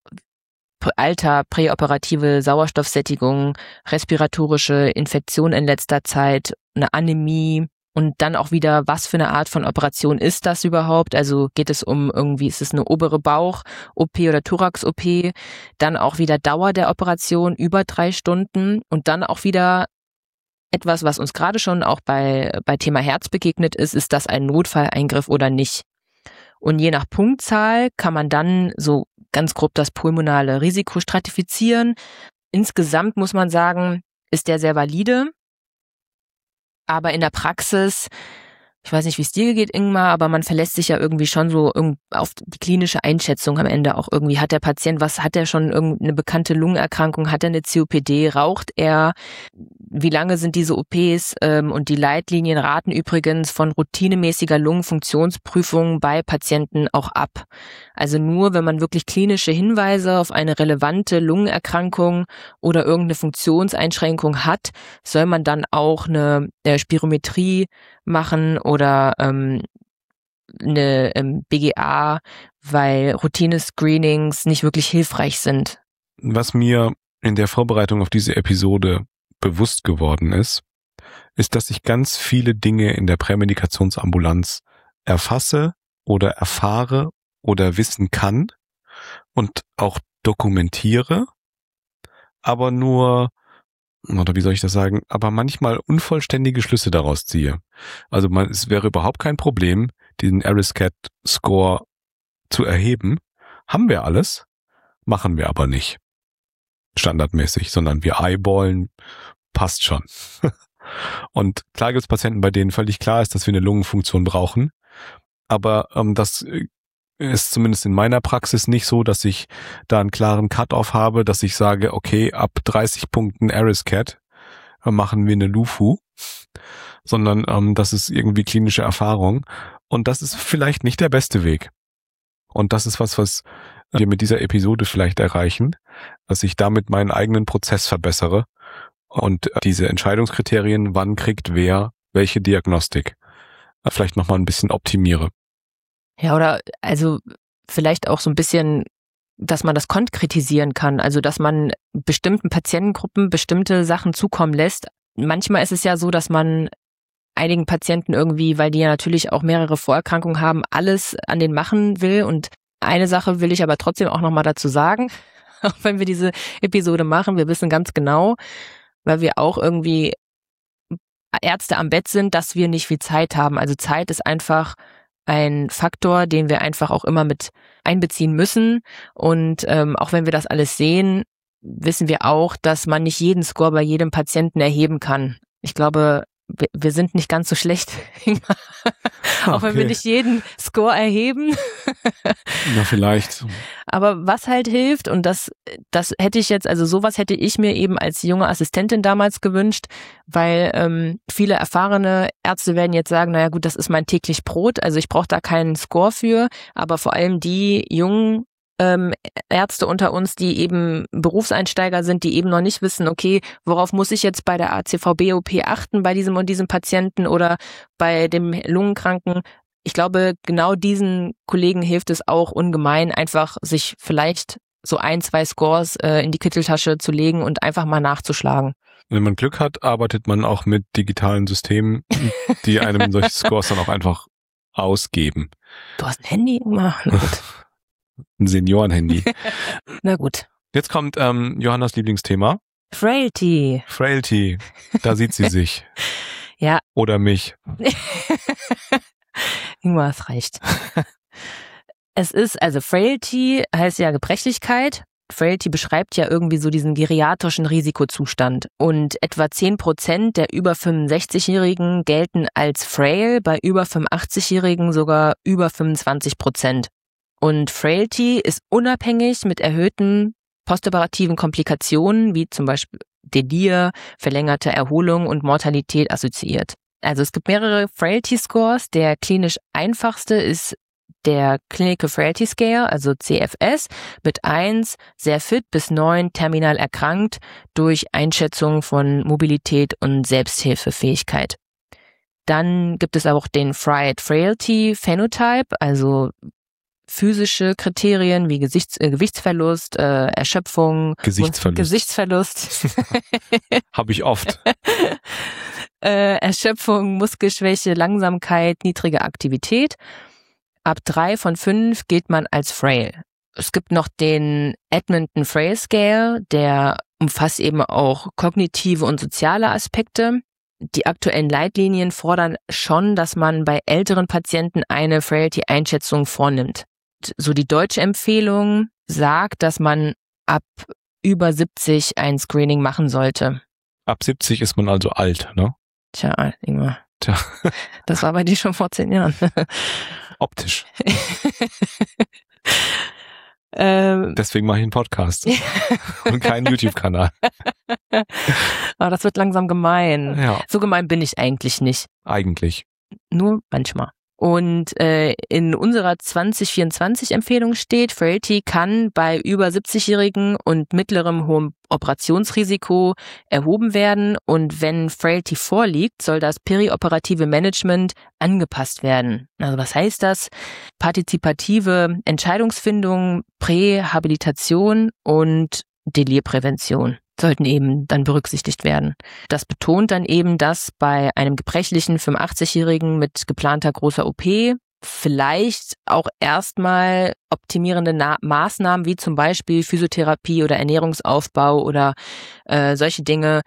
Alter, präoperative Sauerstoffsättigung, respiratorische Infektion in letzter Zeit, eine Anämie und dann auch wieder, was für eine Art von Operation ist das überhaupt? Also geht es um irgendwie, ist es eine obere Bauch-O P oder Thorax-O P? Dann auch wieder Dauer der Operation über drei Stunden und dann auch wieder etwas, was uns gerade schon auch bei, bei Thema Herz begegnet ist, ist das ein Notfalleingriff oder nicht? Und je nach Punktzahl kann man dann so ganz grob das pulmonale Risiko stratifizieren. Insgesamt muss man sagen, ist der sehr valide. Aber in der Praxis, ich weiß nicht, wie es dir geht, Ingmar, aber man verlässt sich ja irgendwie schon so auf die klinische Einschätzung am Ende auch irgendwie. Hat der Patient, was hat er schon, irgendeine bekannte Lungenerkrankung, hat er eine C O P D, raucht er, wie lange sind diese O Ps ähm, und die Leitlinien raten übrigens von routinemäßiger Lungenfunktionsprüfung bei Patienten auch ab. Also nur, wenn man wirklich klinische Hinweise auf eine relevante Lungenerkrankung oder irgendeine Funktionseinschränkung hat, soll man dann auch eine äh, Spirometrie machen oder ähm, eine ähm, B G A, weil Routine-Screenings nicht wirklich hilfreich sind. Was mir in der Vorbereitung auf diese Episode bewusst geworden ist, ist, dass ich ganz viele Dinge in der Prämedikationsambulanz erfasse oder erfahre oder wissen kann und auch dokumentiere, aber nur, oder wie soll ich das sagen, aber manchmal unvollständige Schlüsse daraus ziehe. Also man, es wäre überhaupt kein Problem, diesen ARISCAT-Score zu erheben. Haben wir alles, machen wir aber nicht standardmäßig, sondern wir eyeballen, passt schon. Und klar gibt es Patienten, bei denen völlig klar ist, dass wir eine Lungenfunktion brauchen, aber ähm, das ist zumindest in meiner Praxis nicht so, dass ich da einen klaren Cut-off habe, dass ich sage, okay, ab dreißig Punkten ARISCAT machen wir eine L U F U, sondern ähm, das ist irgendwie klinische Erfahrung und das ist vielleicht nicht der beste Weg. Und das ist was, was wir mit dieser Episode vielleicht erreichen, dass ich damit meinen eigenen Prozess verbessere und diese Entscheidungskriterien, wann kriegt wer welche Diagnostik, vielleicht nochmal ein bisschen optimiere. Ja, oder also vielleicht auch so ein bisschen, dass man das konkretisieren kann, also dass man bestimmten Patientengruppen bestimmte Sachen zukommen lässt. Manchmal ist es ja so, dass man einigen Patienten irgendwie, weil die ja natürlich auch mehrere Vorerkrankungen haben, alles an denen machen will. Und eine Sache will ich aber trotzdem auch nochmal dazu sagen, auch wenn wir diese Episode machen, wir wissen ganz genau, weil wir auch irgendwie Ärzte am Bett sind, dass wir nicht viel Zeit haben. Also Zeit ist einfach ein Faktor, den wir einfach auch immer mit einbeziehen müssen. Und ähm, auch wenn wir das alles sehen, wissen wir auch, dass man nicht jeden Score bei jedem Patienten erheben kann. Ich glaube, wir, wir sind nicht ganz so schlecht, auch okay. Wenn wir nicht jeden Score erheben. Na, vielleicht. Aber was halt hilft, und das, das hätte ich jetzt, also sowas hätte ich mir eben als junge Assistentin damals gewünscht, weil ähm, viele erfahrene Ärzte werden jetzt sagen, naja gut, das ist mein täglich Brot, also ich brauche da keinen Score für, aber vor allem die jungen ähm, Ärzte unter uns, die eben Berufseinsteiger sind, die eben noch nicht wissen, okay, worauf muss ich jetzt bei der A C V B-O P achten, bei diesem und diesem Patienten oder bei dem Lungenkranken. Ich glaube, genau diesen Kollegen hilft es auch ungemein, einfach sich vielleicht so ein, zwei Scores äh, in die Kitteltasche zu legen und einfach mal nachzuschlagen. Wenn man Glück hat, arbeitet man auch mit digitalen Systemen, die einem solche Scores dann auch einfach ausgeben. Du hast ein Handy? Na, Ein Seniorenhandy. Na gut. Jetzt kommt ähm, Johannas Lieblingsthema. Frailty. Frailty. Da sieht sie sich. Ja. Oder mich. Ingmar, es reicht. Es ist, also Frailty heißt ja Gebrechlichkeit. Frailty beschreibt ja irgendwie so diesen geriatrischen Risikozustand. Und etwa zehn Prozent der über fünfundsechzigjährigen gelten als frail, bei über fünfundachtzigjährigen sogar über fünfundzwanzig Prozent. Und Frailty ist unabhängig mit erhöhten postoperativen Komplikationen, wie zum Beispiel Delir, verlängerte Erholung und Mortalität assoziiert. Also es gibt mehrere Frailty-Scores. Der klinisch einfachste ist der Clinical Frailty Scale, also C F S, mit eins, sehr fit, bis neun, terminal erkrankt, durch Einschätzung von Mobilität und Selbsthilfefähigkeit. Dann gibt es auch den Fried Frailty Phenotype, also physische Kriterien wie Gesichts, äh, Gewichtsverlust, äh, Erschöpfung, Gesichtsverlust. Gesichtsverlust. Habe ich oft. äh, Erschöpfung, Muskelschwäche, Langsamkeit, niedrige Aktivität. Ab drei von fünf gilt man als frail. Es gibt noch den Edmonton Frail Scale, der umfasst eben auch kognitive und soziale Aspekte. Die aktuellen Leitlinien fordern schon, dass man bei älteren Patienten eine Frailty-Einschätzung vornimmt. So die deutsche Empfehlung sagt, dass man ab über siebzig ein Screening machen sollte. Ab siebzig ist man also alt, ne? Tja, Ingmar. Tja. Das war bei dir schon vor zehn Jahren. Optisch. ähm, Deswegen mache ich einen Podcast und keinen YouTube-Kanal. Aber das wird langsam gemein. Ja. So gemein bin ich eigentlich nicht. Eigentlich. Nur manchmal. Und äh, in unserer zwanzig vierundzwanzig-Empfehlung steht, Frailty kann bei über siebzigjährigen und mittlerem hohem Operationsrisiko erhoben werden. Und wenn Frailty vorliegt, soll das perioperative Management angepasst werden. Also was heißt das? Partizipative Entscheidungsfindung, Prähabilitation und Delirprävention sollten eben dann berücksichtigt werden. Das betont dann eben, dass bei einem gebrechlichen fünfundachtzigjährigen mit geplanter großer O P vielleicht auch erstmal optimierende Na- Maßnahmen wie zum Beispiel Physiotherapie oder Ernährungsaufbau oder äh, solche Dinge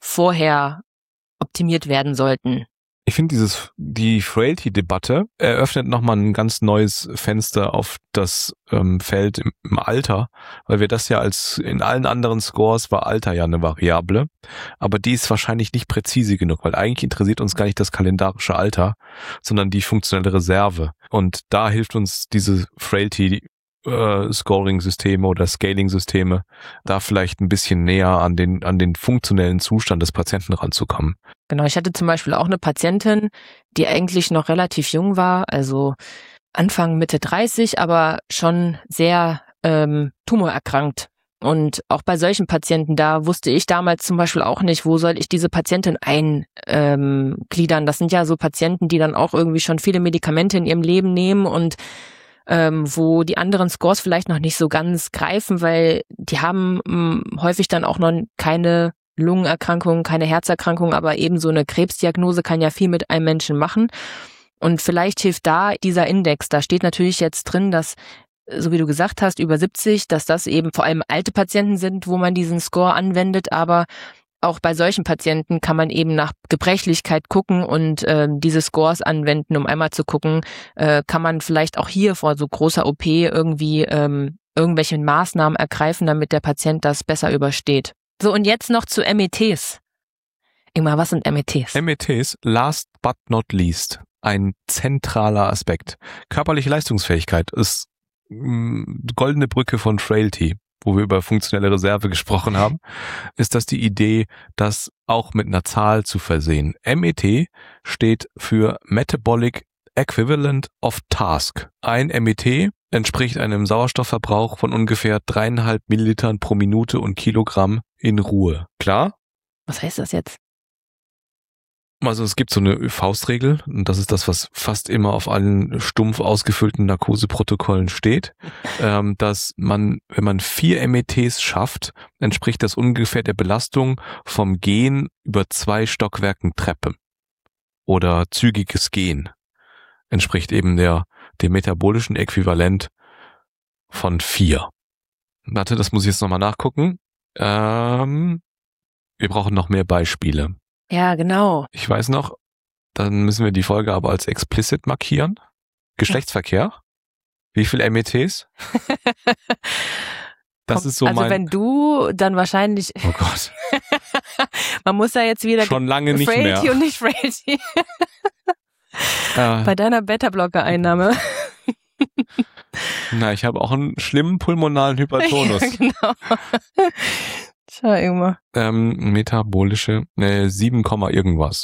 vorher optimiert werden sollten. Ich finde dieses, die Frailty-Debatte eröffnet nochmal ein ganz neues Fenster auf das ähm, Feld im, im Alter, weil wir das ja als, in allen anderen Scores war Alter ja eine Variable, aber die ist wahrscheinlich nicht präzise genug, weil eigentlich interessiert uns gar nicht das kalendarische Alter, sondern die funktionelle Reserve. Und da hilft uns diese Frailty Äh, Scoring-Systeme oder Scaling-Systeme, da vielleicht ein bisschen näher an den an den funktionellen Zustand des Patienten ranzukommen. Genau, ich hatte zum Beispiel auch eine Patientin, die eigentlich noch relativ jung war, also Anfang, Mitte dreißig, aber schon sehr ähm, tumorerkrankt. Und auch bei solchen Patienten, da wusste ich damals zum Beispiel auch nicht, wo soll ich diese Patientin eingliedern. Ähm, das sind ja so Patienten, die dann auch irgendwie schon viele Medikamente in ihrem Leben nehmen und Ähm, wo die anderen Scores vielleicht noch nicht so ganz greifen, weil die haben mh, häufig dann auch noch keine Lungenerkrankung, keine Herzerkrankung, aber eben so eine Krebsdiagnose kann ja viel mit einem Menschen machen. Und vielleicht hilft da dieser Index. Da steht natürlich jetzt drin, dass, so wie du gesagt hast, über siebzig, dass das eben vor allem alte Patienten sind, wo man diesen Score anwendet, aber auch bei solchen Patienten kann man eben nach Gebrechlichkeit gucken und äh, diese Scores anwenden, um einmal zu gucken, äh, kann man vielleicht auch hier vor so großer O P irgendwie ähm, irgendwelche Maßnahmen ergreifen, damit der Patient das besser übersteht. So, und jetzt noch zu M E Ts. Ingmar, was sind M E Ts? M E Ts, last but not least, ein zentraler Aspekt. Körperliche Leistungsfähigkeit ist mh, goldene Brücke von Frailty, wo wir über funktionelle Reserve gesprochen haben, ist das die Idee, das auch mit einer Zahl zu versehen. M E T steht für Metabolic Equivalent of Task. Ein M E T entspricht einem Sauerstoffverbrauch von ungefähr dreieinhalb Millilitern pro Minute und Kilogramm in Ruhe. Klar? Was heißt das jetzt? Also es gibt so eine Faustregel und das ist das, was fast immer auf allen stumpf ausgefüllten Narkoseprotokollen steht, ähm, dass man, wenn man vier M E Ts schafft, entspricht das ungefähr der Belastung vom Gehen über zwei Stockwerken Treppe oder zügiges Gehen. Entspricht eben der dem metabolischen Äquivalent von vier. Warte, das muss ich jetzt nochmal nachgucken. Ähm, wir brauchen noch mehr Beispiele. Ja, genau. Ich weiß noch, dann müssen wir die Folge aber als explicit markieren. Geschlechtsverkehr. Wie viel M E Ts? Das ist so also mein... wenn du, dann wahrscheinlich... Oh Gott. Man muss ja jetzt wieder... Schon lange nicht Frailty mehr. und nicht Frailty. Äh, Bei deiner Beta-Blocker-Einnahme. na, ich habe auch einen schlimmen pulmonalen Hypertonus. Ja, genau. Schau irgendwann. Ähm, metabolische, ne, sieben, irgendwas.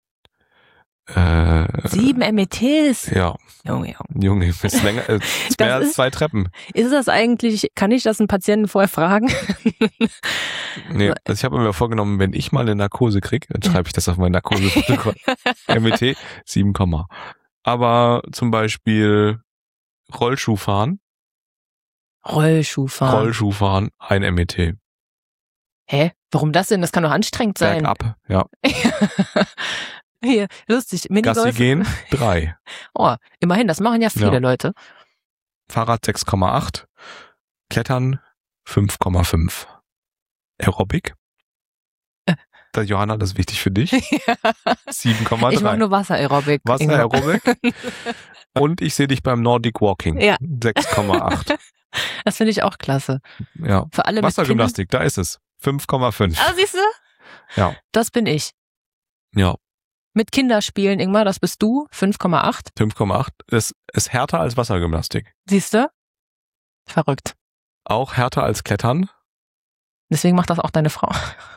Äh, Sieben M E Ts. ja, Junge, Junge. Junge, ist länger, äh, ist mehr Das als ist- zwei Treppen. Ist das eigentlich, kann ich das einen Patienten vorher fragen? Nee, also ich habe mir vorgenommen, wenn ich mal eine Narkose kriege, dann schreibe ich das auf mein Narkoseprotokoll. M E T sieben, aber zum Beispiel Rollschuhfahren, Rollschuhfahren. Rollschuhfahren, ein M E T. Hä? Warum das denn? Das kann doch anstrengend sein. Bergab, ja. Hier, lustig. Gassi Minigolf. gehen, drei. Oh, immerhin, das machen ja viele Ja. Leute. Fahrrad sechs Komma acht, Klettern fünf Komma fünf. Aerobic. Äh. Da, Johanna, das ist wichtig für dich. sieben Komma Ich mache drei. nur Wasser-Aerobic. Wasser-Aerobic. Und ich sehe dich beim Nordic Walking. Ja. sechs Komma acht. Das finde ich auch klasse. Ja. Für alle mit Kindern. Wassergymnastik, da ist es. fünf Komma fünf. Ah, siehst du? Ja. Das bin ich. Ja, Mit Kinderspielen, Ingmar, das bist du. fünf Komma acht. fünf Komma acht. Das ist härter als Wassergymnastik. Siehst du? Verrückt. Auch härter als Klettern. Deswegen macht das auch deine Frau.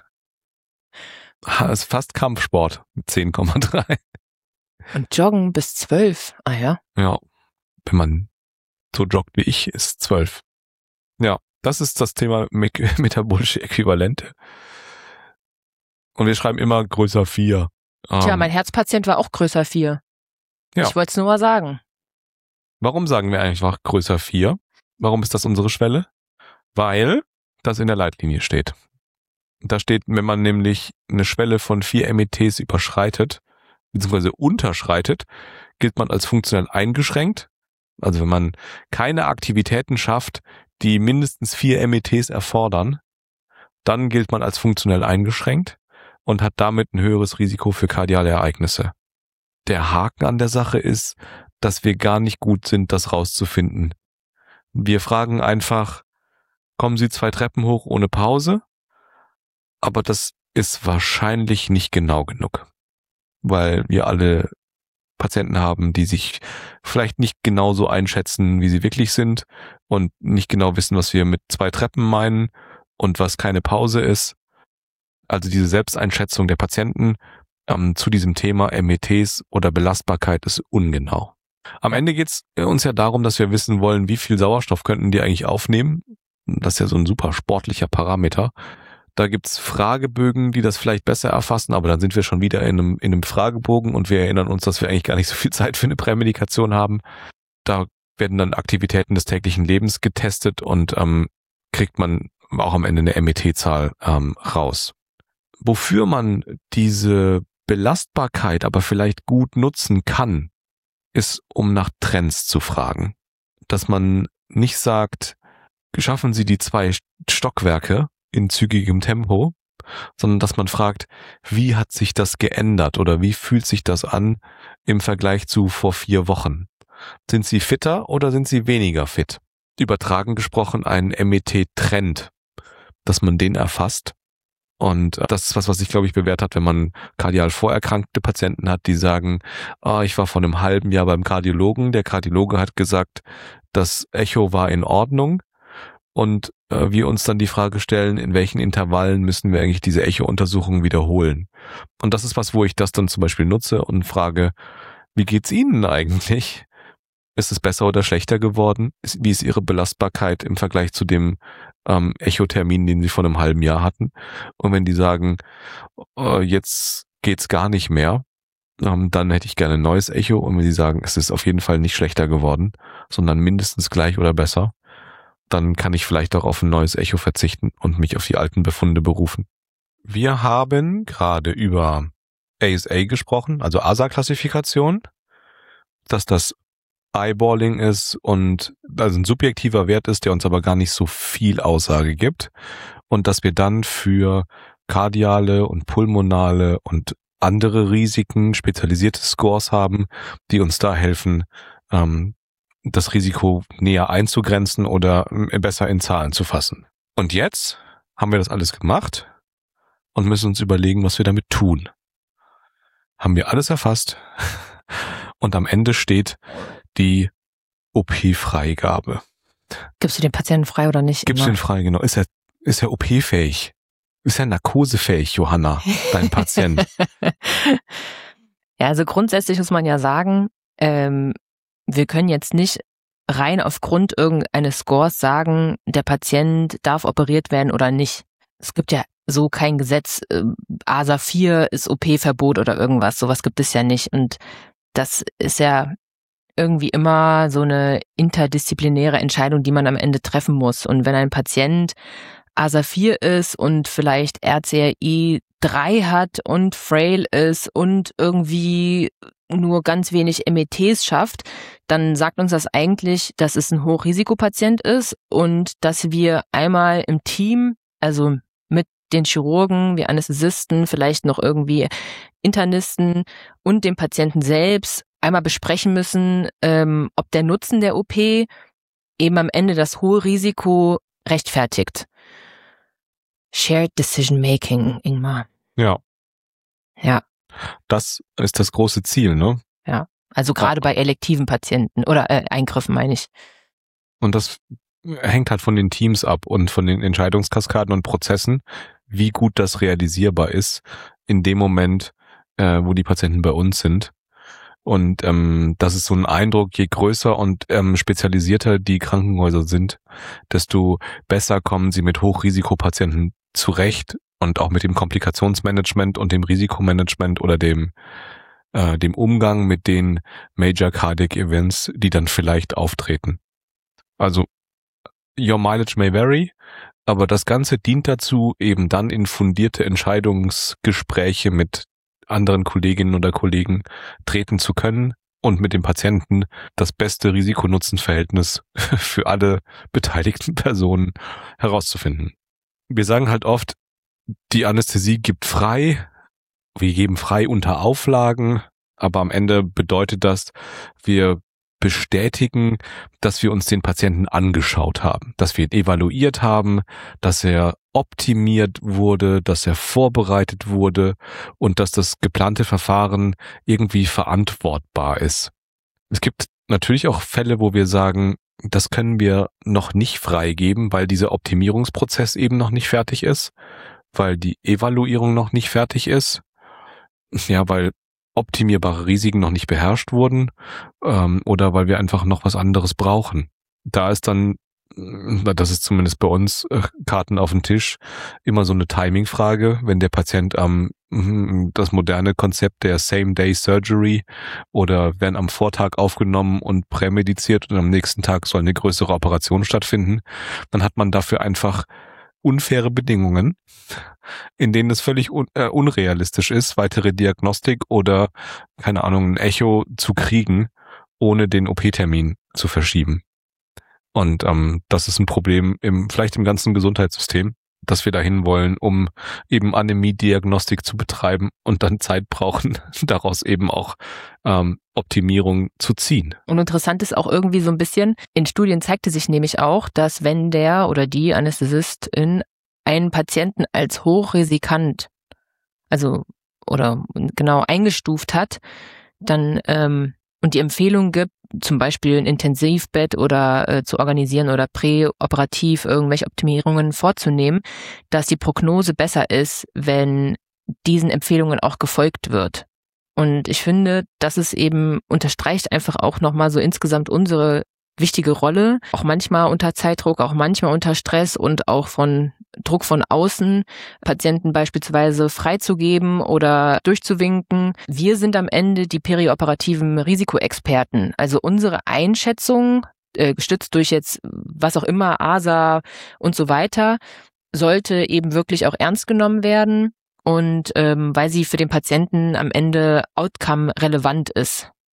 Ha, ist fast Kampfsport mit zehn Komma drei. Und Joggen bis zwölf. Ah ja. Ja, wenn man so joggt wie ich, ist zwölf. Ja, das ist das Thema me- metabolische Äquivalente. Und wir schreiben immer größer vier. Tja, Ähm, mein Herzpatient war auch größer vier. Ja. Ich wollte es nur mal sagen. Warum sagen wir einfach größer vier? Warum ist das unsere Schwelle? Weil das in der Leitlinie steht. Da steht, wenn man nämlich eine Schwelle von vier M E Ts überschreitet, beziehungsweise unterschreitet, gilt man als funktionell eingeschränkt. Also wenn man keine Aktivitäten schafft, die mindestens vier M E Ts erfordern, dann gilt man als funktionell eingeschränkt und hat damit ein höheres Risiko für kardiale Ereignisse. Der Haken an der Sache ist, dass wir gar nicht gut sind, das rauszufinden. Wir fragen einfach, kommen Sie zwei Treppen hoch ohne Pause? Aber das ist wahrscheinlich nicht genau genug, weil wir alle Patienten haben, die sich vielleicht nicht genauso einschätzen, wie sie wirklich sind und nicht genau wissen, was wir mit zwei Treppen meinen und was keine Pause ist. Also diese Selbsteinschätzung der Patienten ähm, zu diesem Thema M E Ts oder Belastbarkeit ist ungenau. Am Ende geht es uns ja darum, dass wir wissen wollen, wie viel Sauerstoff könnten die eigentlich aufnehmen. Das ist ja so ein super sportlicher Parameter. Da gibt's Fragebögen, die das vielleicht besser erfassen, aber dann sind wir schon wieder in einem, in einem Fragebogen und wir erinnern uns, dass wir eigentlich gar nicht so viel Zeit für eine Prämedikation haben. Da werden dann Aktivitäten des täglichen Lebens getestet und ähm, kriegt man auch am Ende eine M E T-Zahl ähm, raus. Wofür man diese Belastbarkeit aber vielleicht gut nutzen kann, ist, um nach Trends zu fragen. Dass man nicht sagt, schaffen Sie die zwei Stockwerke in zügigem Tempo, sondern dass man fragt, wie hat sich das geändert oder wie fühlt sich das an im Vergleich zu vor vier Wochen? Sind Sie fitter oder sind Sie weniger fit? Übertragen gesprochen ein M E T-Trend, dass man den erfasst. Und das ist was, was sich, glaube ich, bewährt hat, wenn man kardial vorerkrankte Patienten hat, die sagen, ah, ich war vor einem halben Jahr beim Kardiologen. Der Kardiologe hat gesagt, das Echo war in Ordnung. Und äh, wir uns dann die Frage stellen, in welchen Intervallen müssen wir eigentlich diese Echo-Untersuchungen wiederholen. Und das ist was, wo ich das dann zum Beispiel nutze und frage, wie geht's Ihnen eigentlich? Ist es besser oder schlechter geworden? Wie ist Ihre Belastbarkeit im Vergleich zu dem ähm, Echo-Termin, den Sie vor einem halben Jahr hatten? Und wenn die sagen, äh, jetzt geht's gar nicht mehr, ähm, dann hätte ich gerne ein neues Echo. Und wenn sie sagen, es ist auf jeden Fall nicht schlechter geworden, sondern mindestens gleich oder besser, dann kann ich vielleicht auch auf ein neues Echo verzichten und mich auf die alten Befunde berufen. Wir haben gerade über A S A gesprochen, also A S A-Klassifikation, dass das Eyeballing ist und also ein subjektiver Wert ist, der uns aber gar nicht so viel Aussage gibt und dass wir dann für kardiale und pulmonale und andere Risiken spezialisierte Scores haben, die uns da helfen, ähm, das Risiko näher einzugrenzen oder besser in Zahlen zu fassen. Und jetzt haben wir das alles gemacht und müssen uns überlegen, was wir damit tun. Haben wir alles erfasst und am Ende steht die O P-Freigabe. Gibst du den Patienten frei oder nicht? Gibst du immer? den frei, genau. Ist er, ist er O P-fähig? Ist er narkosefähig, Johanna, dein Patient? Ja, also grundsätzlich muss man ja sagen, ähm, wir können jetzt nicht rein aufgrund irgendeines Scores sagen, der Patient darf operiert werden oder nicht. Es gibt ja so kein Gesetz, äh, A S A vier ist O P-Verbot oder irgendwas, sowas gibt es ja nicht. Und das ist ja irgendwie immer so eine interdisziplinäre Entscheidung, die man am Ende treffen muss. Und wenn ein Patient A S A vier ist und vielleicht R C R I drei hat und frail ist und irgendwie nur ganz wenig M E Ts schafft, dann sagt uns das eigentlich, dass es ein Hochrisikopatient ist und dass wir einmal im Team, also mit den Chirurgen, wie Anästhesisten, vielleicht noch irgendwie Internisten und dem Patienten selbst einmal besprechen müssen, ähm, ob der Nutzen der O P eben am Ende das hohe Risiko rechtfertigt. Shared Decision Making, Ingmar. Ja. Ja. Das ist das große Ziel, ne? Ja. Also gerade bei elektiven Patienten oder äh, Eingriffen meine ich. Und das hängt halt von den Teams ab und von den Entscheidungskaskaden und Prozessen, wie gut das realisierbar ist in dem Moment, äh, wo die Patienten bei uns sind. Und ähm, das ist so ein Eindruck, je größer und ähm, spezialisierter die Krankenhäuser sind, desto besser kommen sie mit Hochrisikopatienten zurecht und auch mit dem Komplikationsmanagement und dem Risikomanagement oder dem äh, dem Umgang mit den Major Cardiac Events, die dann vielleicht auftreten. Also your mileage may vary, aber das Ganze dient dazu, eben dann in fundierte Entscheidungsgespräche mit anderen Kolleginnen oder Kollegen treten zu können und mit dem Patienten das beste Risiko-Nutzen-Verhältnis für alle beteiligten Personen herauszufinden. Wir sagen halt oft, die Anästhesie gibt frei, wir geben frei unter Auflagen, aber am Ende bedeutet das, wir bestätigen, dass wir uns den Patienten angeschaut haben, dass wir ihn evaluiert haben, dass er optimiert wurde, dass er vorbereitet wurde und dass das geplante Verfahren irgendwie verantwortbar ist. Es gibt natürlich auch Fälle, wo wir sagen, das können wir noch nicht freigeben, weil dieser Optimierungsprozess eben noch nicht fertig ist, weil die Evaluierung noch nicht fertig ist, ja, weil optimierbare Risiken noch nicht beherrscht wurden ähm, oder weil wir einfach noch was anderes brauchen. Da ist dann, das ist zumindest bei uns, äh, Karten auf dem Tisch, immer so eine Timing-Frage, wenn der Patient am ähm, das moderne Konzept der Same-Day-Surgery oder werden am Vortag aufgenommen und prämediziert und am nächsten Tag soll eine größere Operation stattfinden, dann hat man dafür einfach unfaire Bedingungen, in denen es völlig un- äh, unrealistisch ist, weitere Diagnostik oder, keine Ahnung, ein Echo zu kriegen, ohne den O P-Termin zu verschieben. Und ähm, das ist ein Problem im vielleicht im ganzen Gesundheitssystem, dass wir dahin wollen, um eben Anämie-Diagnostik zu betreiben und dann Zeit brauchen, daraus eben auch ähm, Optimierung zu ziehen. Und interessant ist auch irgendwie so ein bisschen, in Studien zeigte sich nämlich auch, dass wenn der oder die Anästhesistin einen Patienten als hochrisikant, also oder genau eingestuft hat, dann ähm, und die Empfehlung gibt, zum Beispiel ein Intensivbett oder äh, zu organisieren oder präoperativ irgendwelche Optimierungen vorzunehmen, dass die Prognose besser ist, wenn diesen Empfehlungen auch gefolgt wird. Und ich finde, das ist eben, unterstreicht einfach auch nochmal so insgesamt unsere wichtige Rolle, auch manchmal unter Zeitdruck, auch manchmal unter Stress und auch von Druck von außen, Patienten beispielsweise freizugeben oder durchzuwinken. Wir sind am Ende die perioperativen Risikoexperten. Also unsere Einschätzung, äh, gestützt durch jetzt was auch immer, A S A und so weiter, sollte eben wirklich auch ernst genommen werden und ähm, weil sie für den Patienten am Ende outcome relevant ist.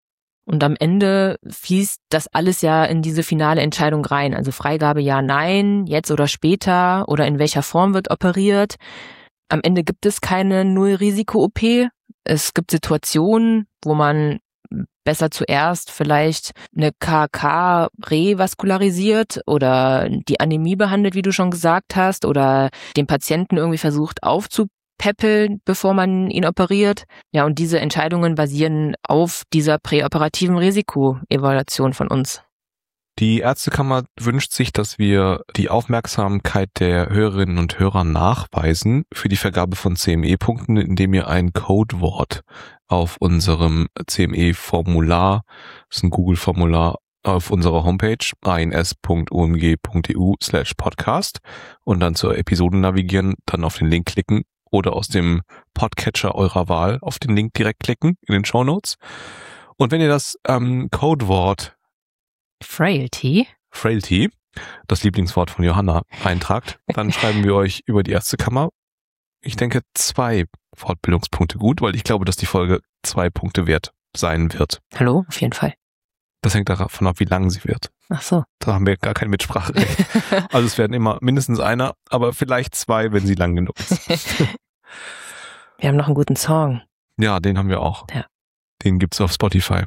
Und am Ende fließt das alles ja in diese finale Entscheidung rein. Also Freigabe ja, nein, jetzt oder später oder in welcher Form wird operiert. Am Ende gibt es keine Null-Risiko-O P. Es gibt Situationen, wo man besser zuerst vielleicht eine K K revaskularisiert oder die Anämie behandelt, wie du schon gesagt hast, oder den Patienten irgendwie versucht aufzupäppeln, bevor man ihn operiert. Ja, und diese Entscheidungen basieren auf dieser präoperativen Risikoevaluation von uns. Die Ärztekammer wünscht sich, dass wir die Aufmerksamkeit der Hörerinnen und Hörer nachweisen für die Vergabe von C M E-Punkten, indem ihr ein Codewort auf unserem C M E-Formular, das ist ein Google-Formular, auf unserer Homepage ans.omg.eu slash podcast und dann zur Episode navigieren, dann auf den Link klicken oder aus dem Podcatcher eurer Wahl auf den Link direkt klicken in den Shownotes. Und wenn ihr das ähm, Codewort Frailty. Frailty, das Lieblingswort von Johanna, eintragt, dann schreiben wir euch über die Ärztekammer, ich denke, zwei Fortbildungspunkte gut, weil ich glaube, dass die Folge zwei Punkte wert sein wird. Hallo, auf jeden Fall. Das hängt davon ab, wie lang sie wird. Ach so. Da haben wir gar kein Mitspracherecht. Also es werden immer mindestens einer, aber vielleicht zwei, wenn sie lang genug ist. Wir haben noch einen guten Song. Ja, den haben wir auch. Ja. Den gibt's auf Spotify.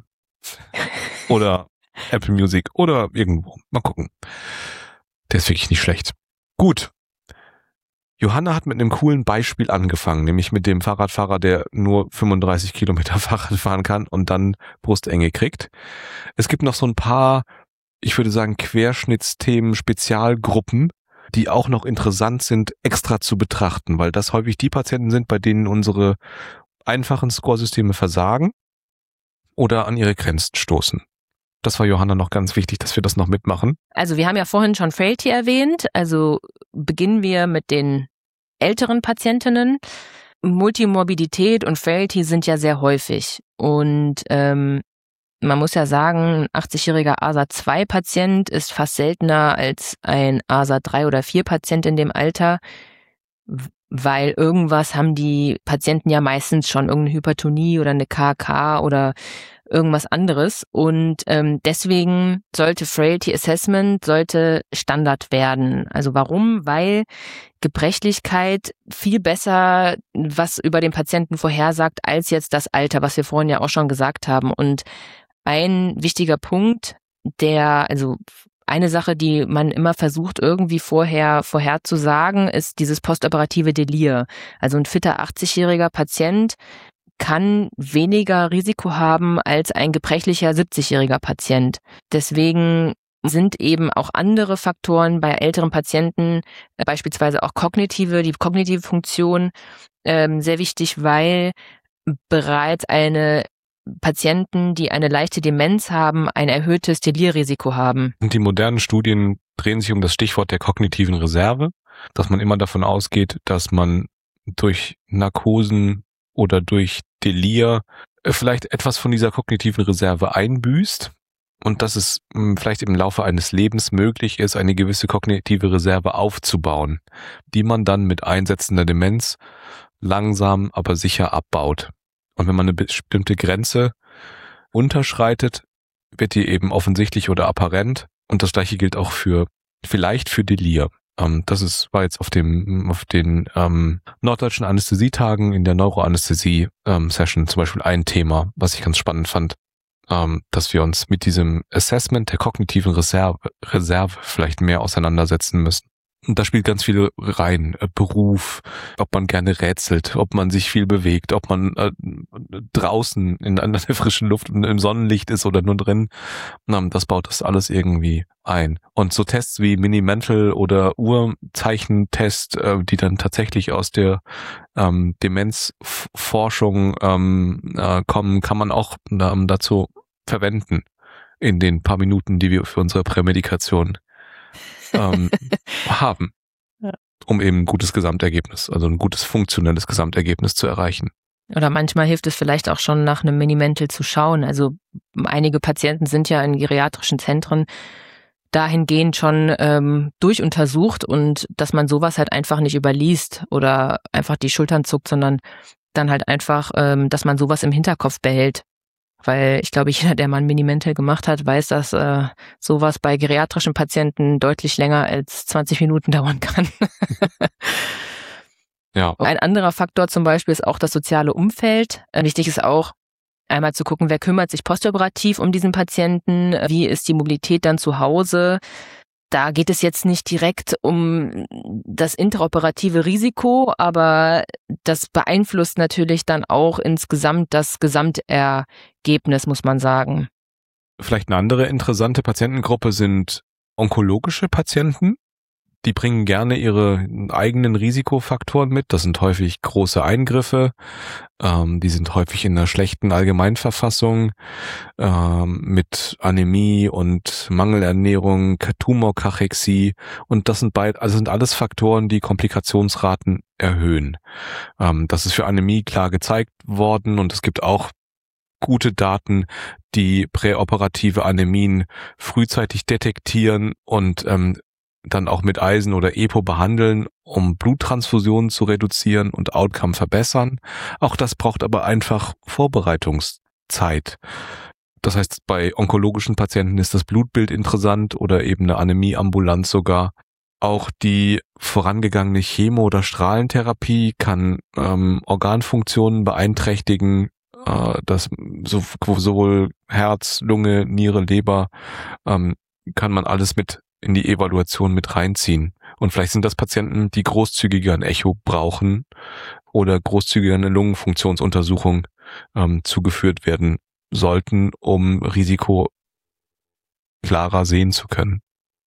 Oder Apple Music oder irgendwo. Mal gucken. Der ist wirklich nicht schlecht. Gut. Johanna hat mit einem coolen Beispiel angefangen, nämlich mit dem Fahrradfahrer, der nur fünfunddreißig Kilometer Fahrrad fahren kann und dann Brustenge kriegt. Es gibt noch so ein paar, ich würde sagen, Querschnittsthemen, Spezialgruppen, die auch noch interessant sind, extra zu betrachten, weil das häufig die Patienten sind, bei denen unsere einfachen Scoresysteme versagen oder an ihre Grenzen stoßen. Das war Johanna noch ganz wichtig, dass wir das noch mitmachen. Also wir haben ja vorhin schon Frailty erwähnt, also beginnen wir mit den älteren Patientinnen. Multimorbidität und Frailty sind ja sehr häufig und ähm, man muss ja sagen, ein achtzigjähriger A S A zwei Patient ist fast seltener als ein A S A drei oder vier Patient in dem Alter, weil irgendwas haben die Patienten ja meistens schon, irgendeine Hypertonie oder eine K K oder irgendwas anderes und ähm, deswegen sollte Frailty Assessment sollte Standard werden. Also warum? Weil Gebrechlichkeit viel besser was über den Patienten vorhersagt als jetzt das Alter, was wir vorhin ja auch schon gesagt haben. Und ein wichtiger Punkt, der, also eine Sache, die man immer versucht irgendwie vorher vorherzusagen, ist dieses postoperative Delir. Also ein fitter achtzigjähriger Patient kann weniger Risiko haben als ein gebrechlicher siebzigjähriger Patient. Deswegen sind eben auch andere Faktoren bei älteren Patienten, beispielsweise auch kognitive, die kognitive Funktion, ähm, sehr wichtig, weil bereits eine Patienten, die eine leichte Demenz haben, ein erhöhtes Delirrisiko haben. Und die modernen Studien drehen sich um das Stichwort der kognitiven Reserve, dass man immer davon ausgeht, dass man durch Narkosen oder durch Delir vielleicht etwas von dieser kognitiven Reserve einbüßt und dass es vielleicht im Laufe eines Lebens möglich ist, eine gewisse kognitive Reserve aufzubauen, die man dann mit einsetzender Demenz langsam, aber sicher abbaut. Und wenn man eine bestimmte Grenze unterschreitet, wird die eben offensichtlich oder apparent. Und das Gleiche gilt auch für, vielleicht für Delir. Ähm, das ist, war jetzt auf dem, auf den ähm, norddeutschen Anästhesietagen in der Neuroanästhesie-Session ähm, zum Beispiel ein Thema, was ich ganz spannend fand, ähm, dass wir uns mit diesem Assessment der kognitiven Reserve, Reserve vielleicht mehr auseinandersetzen müssen. Und da spielt ganz viel rein. Beruf, ob man gerne rätselt, ob man sich viel bewegt, ob man äh, draußen in, in der frischen Luft und im Sonnenlicht ist oder nur drin. Das baut das alles irgendwie ein. Und so Tests wie Mini-Mental oder Urzeichentest, äh, die dann tatsächlich aus der ähm, Demenzforschung ähm, äh, kommen, kann man auch ähm, dazu verwenden in den paar Minuten, die wir für unsere Prämedikation ähm, haben, ja, um eben ein gutes Gesamtergebnis, also ein gutes funktionelles Gesamtergebnis zu erreichen. Oder manchmal hilft es vielleicht auch schon, nach einem Mini-Mental zu schauen. Also einige Patienten sind ja in geriatrischen Zentren dahingehend schon ähm, durchuntersucht und dass man sowas halt einfach nicht überliest oder einfach die Schultern zuckt, sondern dann halt einfach, ähm, dass man sowas im Hinterkopf behält. Weil ich glaube, jeder, der mal ein Minimental gemacht hat, weiß, dass äh, sowas bei geriatrischen Patienten deutlich länger als zwanzig Minuten dauern kann. Ja. Ein anderer Faktor zum Beispiel ist auch das soziale Umfeld. Wichtig ist auch, einmal zu gucken, wer kümmert sich postoperativ um diesen Patienten, wie ist die Mobilität dann zu Hause. Da geht es jetzt nicht direkt um das interoperative Risiko, aber das beeinflusst natürlich dann auch insgesamt das Gesamtergebnis, muss man sagen. Vielleicht eine andere interessante Patientengruppe sind onkologische Patienten. Die bringen gerne ihre eigenen Risikofaktoren mit. Das sind häufig große Eingriffe. Ähm, die sind häufig in einer schlechten Allgemeinverfassung ähm, mit Anämie und Mangelernährung, Tumorkachexie. Und das sind beid, also sind alles Faktoren, die Komplikationsraten erhöhen. Ähm, das ist für Anämie klar gezeigt worden und es gibt auch gute Daten, die präoperative Anämien frühzeitig detektieren und ähm, dann auch mit Eisen oder Epo behandeln, um Bluttransfusionen zu reduzieren und Outcome verbessern. Auch das braucht aber einfach Vorbereitungszeit. Das heißt, bei onkologischen Patienten ist das Blutbild interessant oder eben eine Anämieambulanz sogar. Auch die vorangegangene Chemo- oder Strahlentherapie kann ähm, Organfunktionen beeinträchtigen, äh, das so, sowohl Herz, Lunge, Niere, Leber ähm, kann man alles mit in die Evaluation mit reinziehen. Und vielleicht sind das Patienten, die großzügiger ein Echo brauchen oder großzügiger eine Lungenfunktionsuntersuchung ähm, zugeführt werden sollten, um Risiko klarer sehen zu können.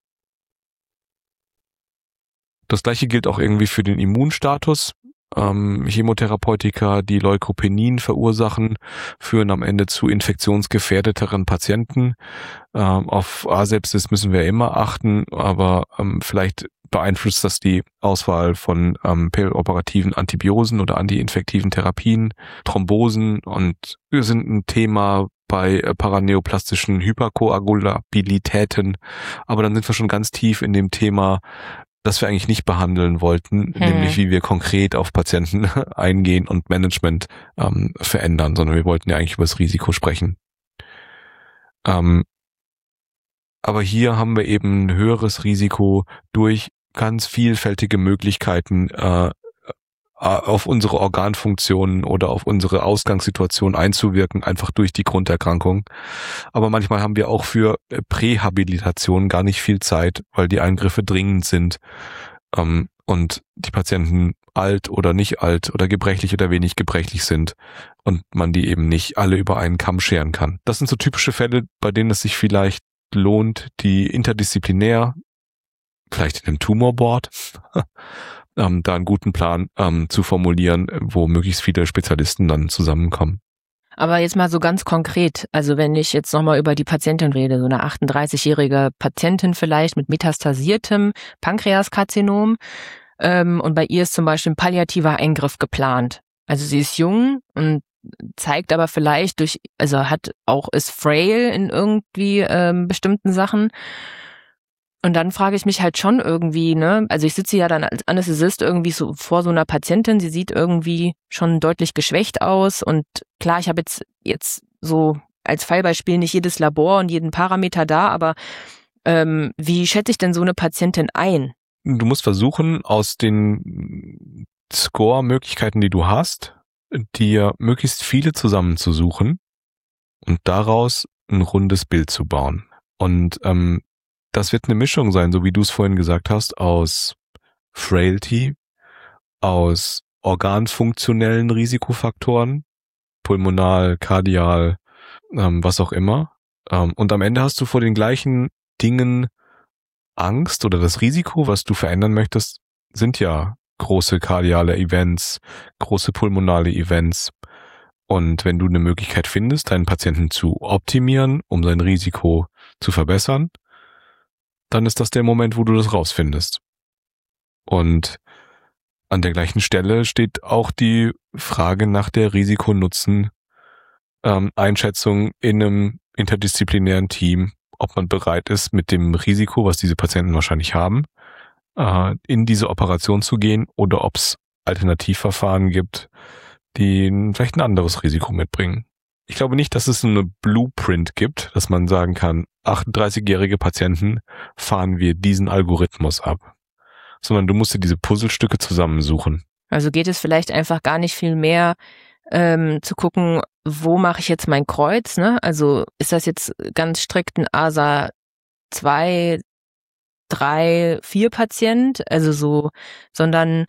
Das gleiche gilt auch irgendwie für den Immunstatus. Ähm, Chemotherapeutika, die Leukopenien verursachen, führen am Ende zu infektionsgefährdeteren Patienten. Ähm, auf Asepsis müssen wir immer achten, aber ähm, vielleicht beeinflusst das die Auswahl von ähm, perioperativen Antibiosen oder antiinfektiven Therapien. Thrombosen und sind ein Thema bei äh, paraneoplastischen Hyperkoagulabilitäten. Aber dann sind wir schon ganz tief in dem Thema, das wir eigentlich nicht behandeln wollten, hm. nämlich wie wir konkret auf Patienten eingehen und Management ähm, verändern, sondern wir wollten ja eigentlich über das Risiko sprechen. Ähm, aber hier haben wir eben ein höheres Risiko durch ganz vielfältige Möglichkeiten äh, auf unsere Organfunktionen oder auf unsere Ausgangssituation einzuwirken, einfach durch die Grunderkrankung. Aber manchmal haben wir auch für Prähabilitation gar nicht viel Zeit, weil die Eingriffe dringend sind ähm, und die Patienten alt oder nicht alt oder gebrechlich oder wenig gebrechlich sind und man die eben nicht alle über einen Kamm scheren kann. Das sind so typische Fälle, bei denen es sich vielleicht lohnt, die interdisziplinär, vielleicht in einem Tumorboard, Ähm, da einen guten Plan ähm, zu formulieren, wo möglichst viele Spezialisten dann zusammenkommen. Aber jetzt mal so ganz konkret, also wenn ich jetzt nochmal über die Patientin rede, so eine achtunddreißigjährige Patientin vielleicht mit metastasiertem Pankreaskarzinom ähm, und bei ihr ist zum Beispiel ein palliativer Eingriff geplant. Also sie ist jung und zeigt aber vielleicht durch, also hat auch, ist frail in irgendwie ähm, bestimmten Sachen. Und dann frage ich mich halt schon irgendwie, ne, also ich sitze ja dann als Anästhesist irgendwie so vor so einer Patientin, sie sieht irgendwie schon deutlich geschwächt aus und klar, ich habe jetzt jetzt so als Fallbeispiel nicht jedes Labor und jeden Parameter da, aber ähm, wie schätze ich denn so eine Patientin ein? Du musst versuchen, aus den Score-Möglichkeiten, die du hast, dir möglichst viele zusammenzusuchen und daraus ein rundes Bild zu bauen. Und ähm, das wird eine Mischung sein, so wie du es vorhin gesagt hast, aus Frailty, aus organfunktionellen Risikofaktoren, pulmonal, kardial, ähm, was auch immer. Ähm, und am Ende hast du vor den gleichen Dingen Angst oder das Risiko, was du verändern möchtest, sind ja große kardiale Events, große pulmonale Events. Und wenn du eine Möglichkeit findest, deinen Patienten zu optimieren, um sein Risiko zu verbessern, dann ist das der Moment, wo du das rausfindest. Und an der gleichen Stelle steht auch die Frage nach der Risiko-Nutzen-Einschätzung in einem interdisziplinären Team, ob man bereit ist, mit dem Risiko, was diese Patienten wahrscheinlich haben, in diese Operation zu gehen oder ob es Alternativverfahren gibt, die vielleicht ein anderes Risiko mitbringen. Ich glaube nicht, dass es so eine Blueprint gibt, dass man sagen kann, achtunddreißigjährige Patienten fahren wir diesen Algorithmus ab. Sondern du musst dir diese Puzzlestücke zusammensuchen. Also geht es vielleicht einfach gar nicht viel mehr ähm, zu gucken, wo mache ich jetzt mein Kreuz, ne? Also ist das jetzt ganz strikt ein A S A zwei, drei, vier Patient, also so, sondern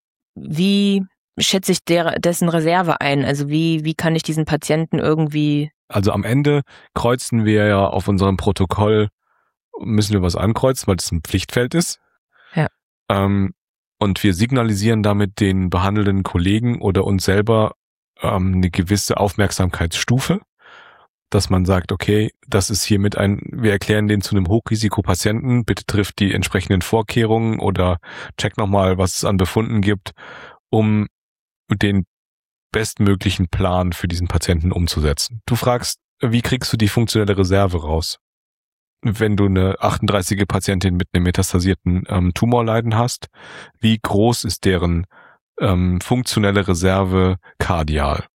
wie schätze ich der, dessen Reserve ein? Also wie, wie kann ich diesen Patienten irgendwie... Also am Ende kreuzen wir ja auf unserem Protokoll, müssen wir was ankreuzen, weil das ein Pflichtfeld ist. Ja. Ähm, und wir signalisieren damit den behandelnden Kollegen oder uns selber ähm, eine gewisse Aufmerksamkeitsstufe, dass man sagt, okay, das ist hiermit ein, wir erklären den zu einem Hochrisikopatienten, bitte trifft die entsprechenden Vorkehrungen oder check nochmal, was es an Befunden gibt, um den bestmöglichen Plan für diesen Patienten umzusetzen. Du fragst, wie kriegst du die funktionelle Reserve raus? Wenn du eine achtunddreißige Patientin mit einem metastasierten ähm, Tumorleiden hast, wie groß ist deren ähm, funktionelle Reserve kardial?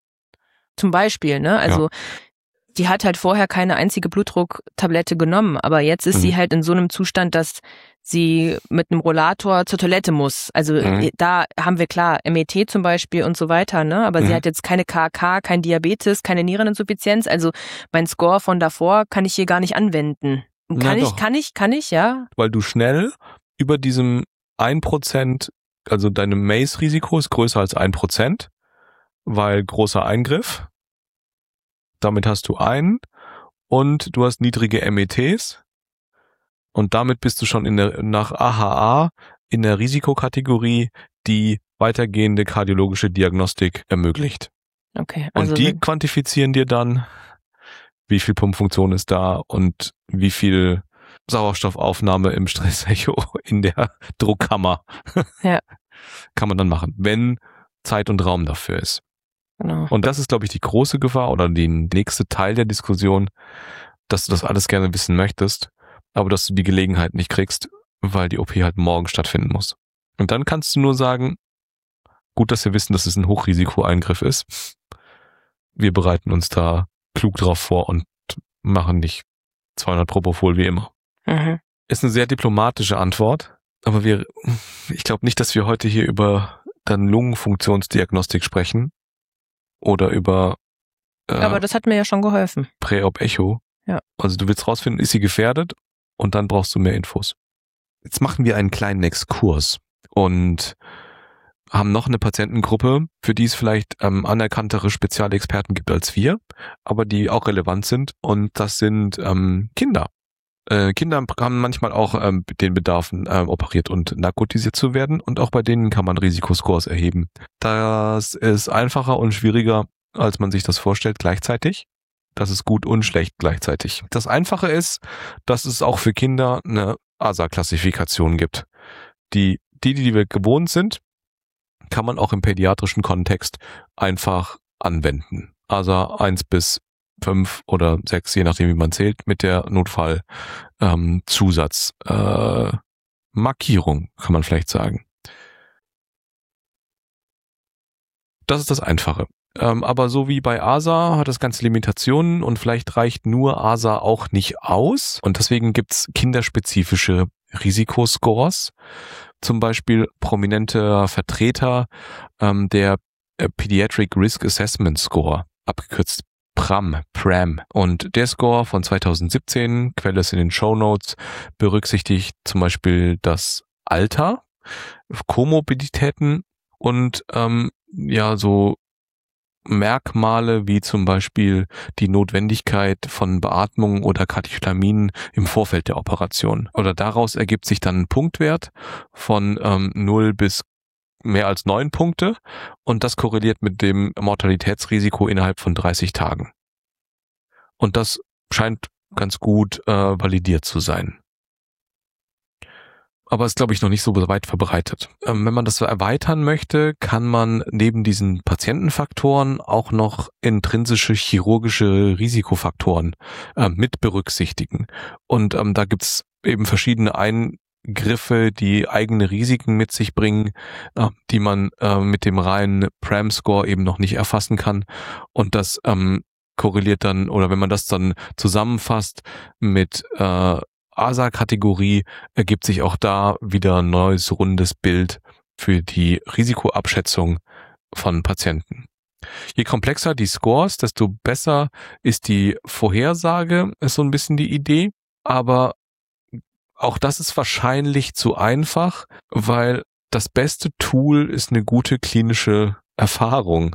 Zum Beispiel, ne? Also ja. Die hat halt vorher keine einzige Blutdrucktablette genommen, aber jetzt ist mhm. sie halt in so einem Zustand, dass sie mit einem Rollator zur Toilette muss. Also mhm. da haben wir klar M E T zum Beispiel und so weiter, ne? Aber mhm. sie hat jetzt keine K A K, kein Diabetes, keine Niereninsuffizienz. Also mein Score von davor kann ich hier gar nicht anwenden. Kann Na ich, doch. kann ich, kann ich, ja. Weil du schnell über diesem ein Prozent, also deinem M A C E-Risiko ist größer als ein Prozent, weil großer Eingriff. Damit hast du einen und du hast niedrige M E Ts und damit bist du schon in der, nach A H A in der Risikokategorie, die weitergehende kardiologische Diagnostik ermöglicht. Okay. Also und die quantifizieren dir dann, wie viel Pumpfunktion ist da und wie viel Sauerstoffaufnahme im Stressecho in der Druckkammer ja. kann man dann machen, wenn Zeit und Raum dafür ist. Genau. Und das ist, glaube ich, die große Gefahr oder der nächste Teil der Diskussion, dass du das alles gerne wissen möchtest, aber dass du die Gelegenheit nicht kriegst, weil die O P halt morgen stattfinden muss. Und dann kannst du nur sagen, gut, dass wir wissen, dass es ein Hochrisikoeingriff ist. Wir bereiten uns da klug drauf vor und machen nicht zweihundert Propofol wie immer. Mhm. Ist eine sehr diplomatische Antwort, aber wir, ich glaube nicht, dass wir heute hier über dann Lungenfunktionsdiagnostik sprechen. Oder über äh, aber das hat mir ja schon geholfen. Präop-Echo. Ja. Also du willst rausfinden, ist sie gefährdet? Und dann brauchst du mehr Infos. Jetzt machen wir einen kleinen Exkurs und haben noch eine Patientengruppe, für die es vielleicht ähm, anerkanntere Spezialexperten gibt als wir, aber die auch relevant sind. Und das sind ähm, Kinder. Äh, Kinder haben manchmal auch ähm, den Bedarf, äh, operiert und narkotisiert zu werden. Und auch bei denen kann man Risikoscores erheben. Das ist einfacher und schwieriger, als man sich das vorstellt gleichzeitig. Das ist gut und schlecht gleichzeitig. Das Einfache ist, dass es auch für Kinder eine A S A-Klassifikation gibt. Die, die, die wir gewohnt sind, kann man auch im pädiatrischen Kontext einfach anwenden. A S A eins bis fünf oder sechs, je nachdem wie man zählt, mit der Notfall ähm, Zusatz äh, Markierung, kann man vielleicht sagen. Das ist das Einfache. Ähm, aber so wie bei A S A hat das Ganze Limitationen und vielleicht reicht nur A S A auch nicht aus. Und deswegen gibt's kinderspezifische Risikoscores. Zum Beispiel prominenter Vertreter ähm, der äh, Pediatric Risk Assessment Score, abgekürzt P R A M, P R A M. Und der Score von zweitausendsiebzehn, Quelle ist in den Shownotes, berücksichtigt zum Beispiel das Alter, Komorbiditäten und ähm, ja so Merkmale wie zum Beispiel die Notwendigkeit von Beatmung oder Katecholaminen im Vorfeld der Operation. Oder daraus ergibt sich dann ein Punktwert von ähm, null bis mehr als neun Punkte und das korreliert mit dem Mortalitätsrisiko innerhalb von dreißig Tagen. Und das scheint ganz gut äh, validiert zu sein. Aber ist, glaube ich, noch nicht so weit verbreitet. Ähm, wenn man das so erweitern möchte, kann man neben diesen Patientenfaktoren auch noch intrinsische chirurgische Risikofaktoren äh, mit berücksichtigen. Und ähm, da gibt's eben verschiedene Eingriffe, die eigene Risiken mit sich bringen, äh, die man äh, mit dem reinen P R A M-Score eben noch nicht erfassen kann. Und das ähm, korreliert dann, oder wenn man das dann zusammenfasst mit äh, A S A-Kategorie, ergibt sich auch da wieder ein neues rundes Bild für die Risikoabschätzung von Patienten. Je komplexer die Scores, desto besser ist die Vorhersage, ist so ein bisschen die Idee. Aber auch das ist wahrscheinlich zu einfach, weil das beste Tool ist eine gute klinische Erfahrung,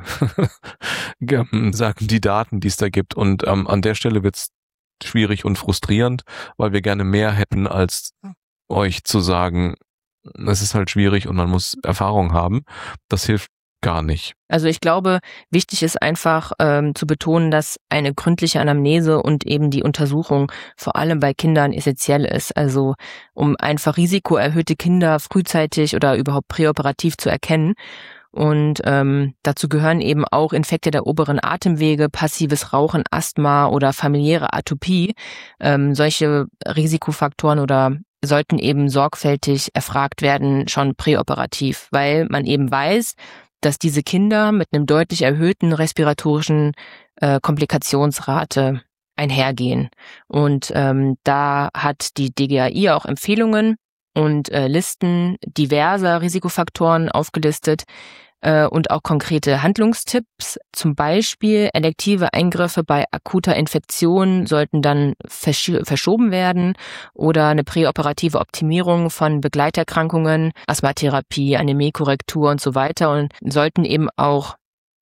sagen die Daten, die es da gibt. Und ähm, an der Stelle wird es schwierig und frustrierend, weil wir gerne mehr hätten, als euch zu sagen, es ist halt schwierig und man muss Erfahrung haben. Das hilft gar nicht. Also ich glaube, wichtig ist einfach ähm, zu betonen, dass eine gründliche Anamnese und eben die Untersuchung vor allem bei Kindern essentiell ist. Also um einfach risikoerhöhte Kinder frühzeitig oder überhaupt präoperativ zu erkennen. Und ähm, dazu gehören eben auch Infekte der oberen Atemwege, passives Rauchen, Asthma oder familiäre Atopie. Ähm, solche Risikofaktoren oder sollten eben sorgfältig erfragt werden, schon präoperativ, weil man eben weiß, dass diese Kinder mit einem deutlich erhöhten respiratorischen äh, Komplikationsrate einhergehen. Und ähm, da hat die D G A I auch Empfehlungen und äh, Listen diverser Risikofaktoren aufgelistet äh, und auch konkrete Handlungstipps. Zum Beispiel elektive Eingriffe bei akuter Infektion sollten dann versch- verschoben werden oder eine präoperative Optimierung von Begleiterkrankungen, Asthmatherapie, Anämiekorrektur und so weiter und sollten eben auch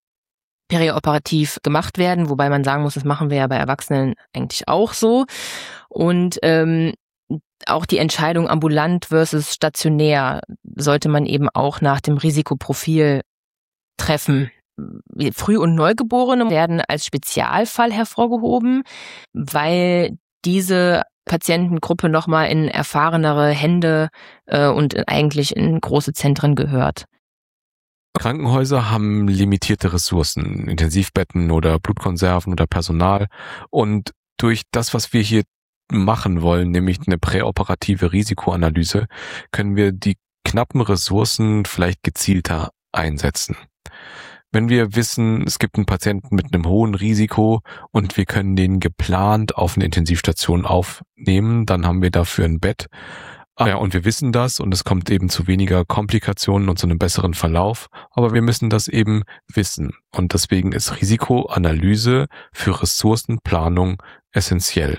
perioperativ gemacht werden, wobei man sagen muss, das machen wir ja bei Erwachsenen eigentlich auch so. Und ähm, auch die Entscheidung ambulant versus stationär sollte man eben auch nach dem Risikoprofil treffen. Früh- und Neugeborene werden als Spezialfall hervorgehoben, weil diese Patientengruppe nochmal in erfahrenere Hände äh, und eigentlich in große Zentren gehört. Krankenhäuser haben limitierte Ressourcen, Intensivbetten oder Blutkonserven oder Personal. Und durch das, was wir hier machen wollen, nämlich eine präoperative Risikoanalyse, können wir die knappen Ressourcen vielleicht gezielter einsetzen. Wenn wir wissen, es gibt einen Patienten mit einem hohen Risiko und wir können den geplant auf eine Intensivstation aufnehmen, dann haben wir dafür ein Bett. Ah ja, und wir wissen das und es kommt eben zu weniger Komplikationen und zu einem besseren Verlauf, aber wir müssen das eben wissen. Und deswegen ist Risikoanalyse für Ressourcenplanung essentiell.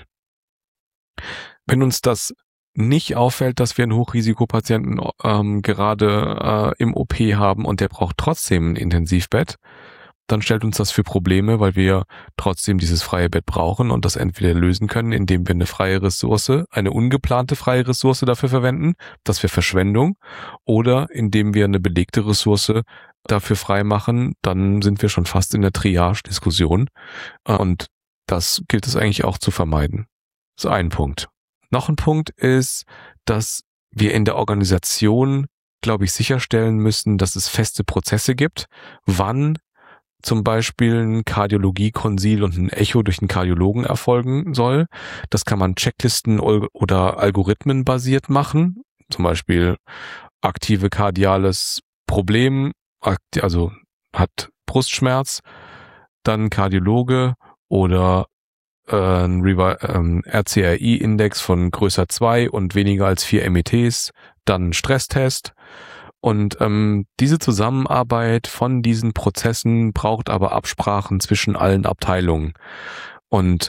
Wenn uns das nicht auffällt, dass wir einen Hochrisikopatienten ähm, gerade äh, im O P haben und der braucht trotzdem ein Intensivbett, dann stellt uns das für Probleme, weil wir trotzdem dieses freie Bett brauchen und das entweder lösen können, indem wir eine freie Ressource, eine ungeplante freie Ressource dafür verwenden, das wäre Verschwendung, oder indem wir eine belegte Ressource dafür frei machen, dann sind wir schon fast in der Triage-Diskussion und das gilt es eigentlich auch zu vermeiden. Das ist ein Punkt. Noch ein Punkt ist, dass wir in der Organisation, glaube ich, sicherstellen müssen, dass es feste Prozesse gibt, wann zum Beispiel ein Kardiologie-Konsil und ein Echo durch einen Kardiologen erfolgen soll. Das kann man Checklisten oder Algorithmen basiert machen. Zum Beispiel aktive kardiales Problem, also hat Brustschmerz, dann Kardiologe oder äh, ein ähm, R C R I-Index von größer zwei und weniger als vier M E Ts, dann Stresstest. Und ähm, diese Zusammenarbeit von diesen Prozessen braucht aber Absprachen zwischen allen Abteilungen. Und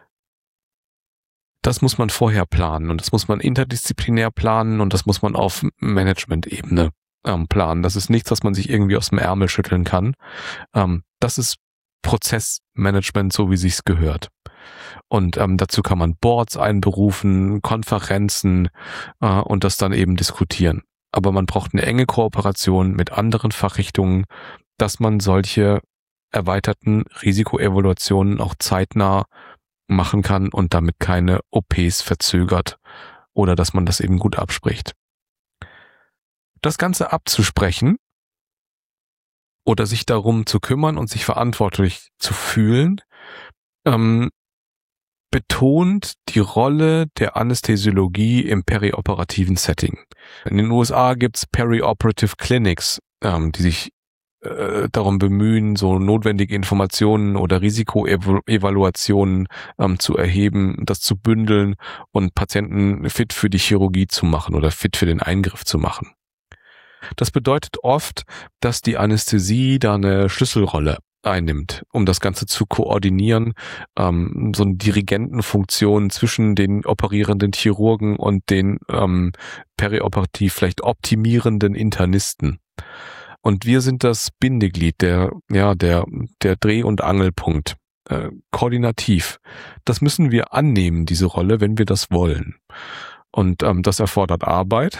das muss man vorher planen und das muss man interdisziplinär planen und das muss man auf Management-Ebene ähm, planen. Das ist nichts, was man sich irgendwie aus dem Ärmel schütteln kann. Ähm, das ist Prozessmanagement, so wie sich's gehört. Und ähm, dazu kann man Boards einberufen, Konferenzen äh, und das dann eben diskutieren. Aber man braucht eine enge Kooperation mit anderen Fachrichtungen, dass man solche erweiterten Risikoevaluationen auch zeitnah machen kann und damit keine O Ps verzögert oder dass man das eben gut abspricht. Das Ganze abzusprechen oder sich darum zu kümmern und sich verantwortlich zu fühlen, ähm, betont die Rolle der Anästhesiologie im perioperativen Setting. In den U S A gibt's Perioperative Clinics, ähm, die sich äh, darum bemühen, so notwendige Informationen oder Risikoevaluationen ähm, zu erheben, das zu bündeln und Patienten fit für die Chirurgie zu machen oder fit für den Eingriff zu machen. Das bedeutet oft, dass die Anästhesie da eine Schlüsselrolle einnimmt, um das Ganze zu koordinieren, ähm, so eine Dirigentenfunktion zwischen den operierenden Chirurgen und den ähm, perioperativ vielleicht optimierenden Internisten. Und wir sind das Bindeglied, der ja der der Dreh- und Angelpunkt, äh, koordinativ. Das müssen wir annehmen, diese Rolle, wenn wir das wollen. Und ähm, das erfordert Arbeit.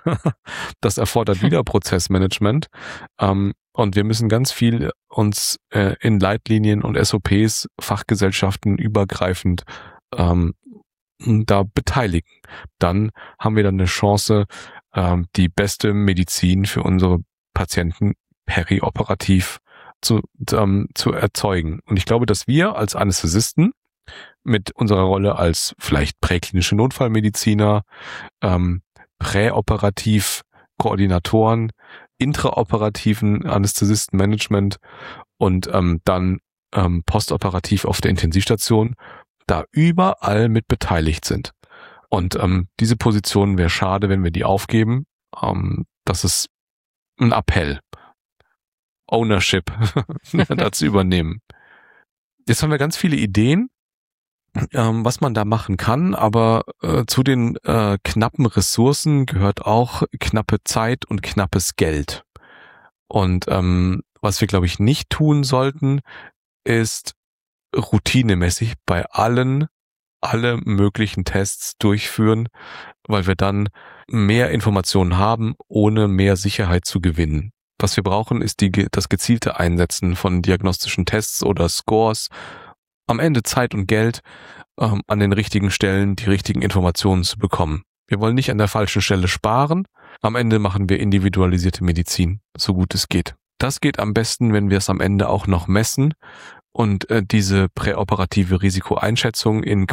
Das erfordert wieder Prozessmanagement. Ähm, und wir müssen ganz viel uns äh, in Leitlinien und S O Ps, Fachgesellschaften übergreifend ähm, da beteiligen. Dann haben wir dann eine Chance, ähm, die beste Medizin für unsere Patienten perioperativ zu, ähm, zu erzeugen. Und ich glaube, dass wir als Anästhesisten mit unserer Rolle als vielleicht präklinische Notfallmediziner, ähm, präoperativ Koordinatoren, intraoperativen Anästhesistenmanagement und ähm, dann ähm, postoperativ auf der Intensivstation da überall mit beteiligt sind. Und ähm, diese Position wäre schade, wenn wir die aufgeben. Ähm, das ist ein Appell. Ownership dazu übernehmen. Jetzt haben wir ganz viele Ideen, ähm, was man da machen kann, aber äh, zu den äh, knappen Ressourcen gehört auch knappe Zeit und knappes Geld. Und ähm, was wir, glaube ich, nicht tun sollten, ist routinemäßig bei allen alle möglichen Tests durchführen, weil wir dann mehr Informationen haben, ohne mehr Sicherheit zu gewinnen. Was wir brauchen, ist die, das gezielte Einsetzen von diagnostischen Tests oder Scores, am Ende Zeit und Geld, ähm, an den richtigen Stellen die richtigen Informationen zu bekommen. Wir wollen nicht an der falschen Stelle sparen. Am Ende machen wir individualisierte Medizin, so gut es geht. Das geht am besten, wenn wir es am Ende auch noch messen und äh, diese präoperative Risikoeinschätzung in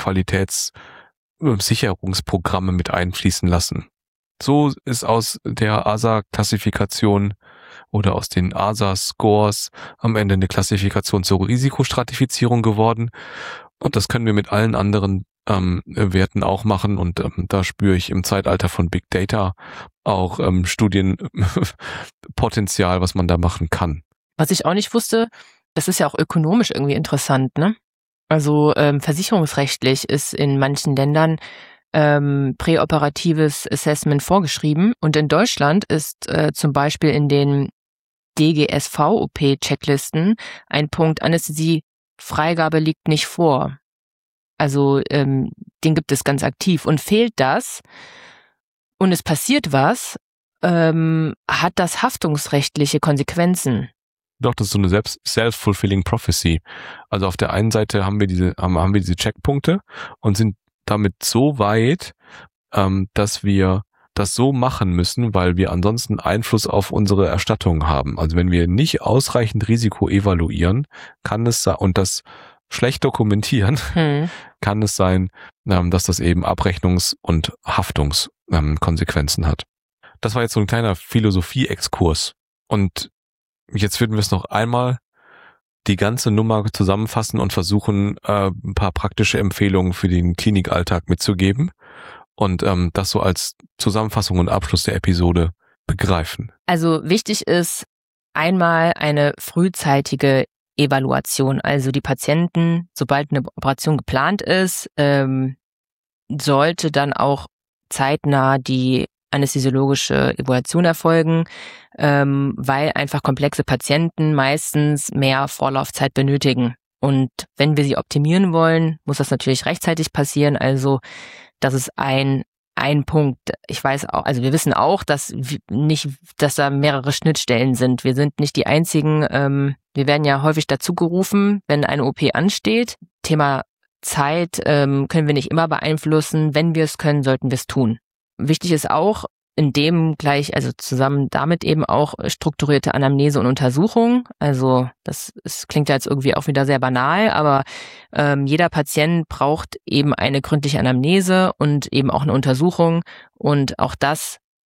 Qualitätssicherungsprogramme mit einfließen lassen. So ist aus der A S A-Klassifikation oder aus den A S A-Scores am Ende eine Klassifikation zur Risikostratifizierung geworden. Und das können wir mit allen anderen ähm, Werten auch machen. Und ähm, da spüre ich im Zeitalter von Big Data auch ähm, Studienpotenzial, was man da machen kann. Was ich auch nicht wusste, das ist ja auch ökonomisch irgendwie interessant, ne? Also ähm, versicherungsrechtlich ist in manchen Ländern ähm, präoperatives Assessment vorgeschrieben. Und in Deutschland ist äh, zum Beispiel in den D G S V-O P-Checklisten ein Punkt Anästhesie-Freigabe liegt nicht vor. Also ähm, den gibt es ganz aktiv. Und fehlt das und es passiert was, ähm, hat das haftungsrechtliche Konsequenzen. Doch, das ist so eine selbst self-fulfilling prophecy. Also auf der einen Seite haben wir diese haben, haben wir diese Checkpunkte und sind damit so weit, ähm, dass wir das so machen müssen, weil wir ansonsten Einfluss auf unsere Erstattung haben. Also wenn wir nicht ausreichend Risiko evaluieren, kann es und das schlecht dokumentieren, hm. kann es sein, ähm, dass das eben Abrechnungs- und Haftungskonsequenzen ähm, hat. Das war jetzt so ein kleiner Philosophie-Exkurs. Und jetzt würden wir es noch einmal die ganze Nummer zusammenfassen und versuchen, äh, ein paar praktische Empfehlungen für den Klinikalltag mitzugeben und ähm, das so als Zusammenfassung und Abschluss der Episode begreifen. Also wichtig ist einmal eine frühzeitige Evaluation. Also die Patienten, sobald eine Operation geplant ist, ähm, sollte dann auch zeitnah die anästhesiologische Evaluation erfolgen, ähm, weil einfach komplexe Patienten meistens mehr Vorlaufzeit benötigen. Und wenn wir sie optimieren wollen, muss das natürlich rechtzeitig passieren. Also das ist ein ein Punkt. Ich weiß auch, also wir wissen auch, dass nicht, dass da mehrere Schnittstellen sind. Wir sind nicht die einzigen. Ähm, wir werden ja häufig dazu gerufen, wenn eine O P ansteht. Thema Zeit ähm, können wir nicht immer beeinflussen. Wenn wir es können, sollten wir es tun. Wichtig ist auch, in dem gleich, also zusammen damit eben auch strukturierte Anamnese und Untersuchung. Also das, das klingt ja jetzt irgendwie auch wieder sehr banal, aber ähm, jeder Patient braucht eben eine gründliche Anamnese und eben auch eine Untersuchung. Und auch das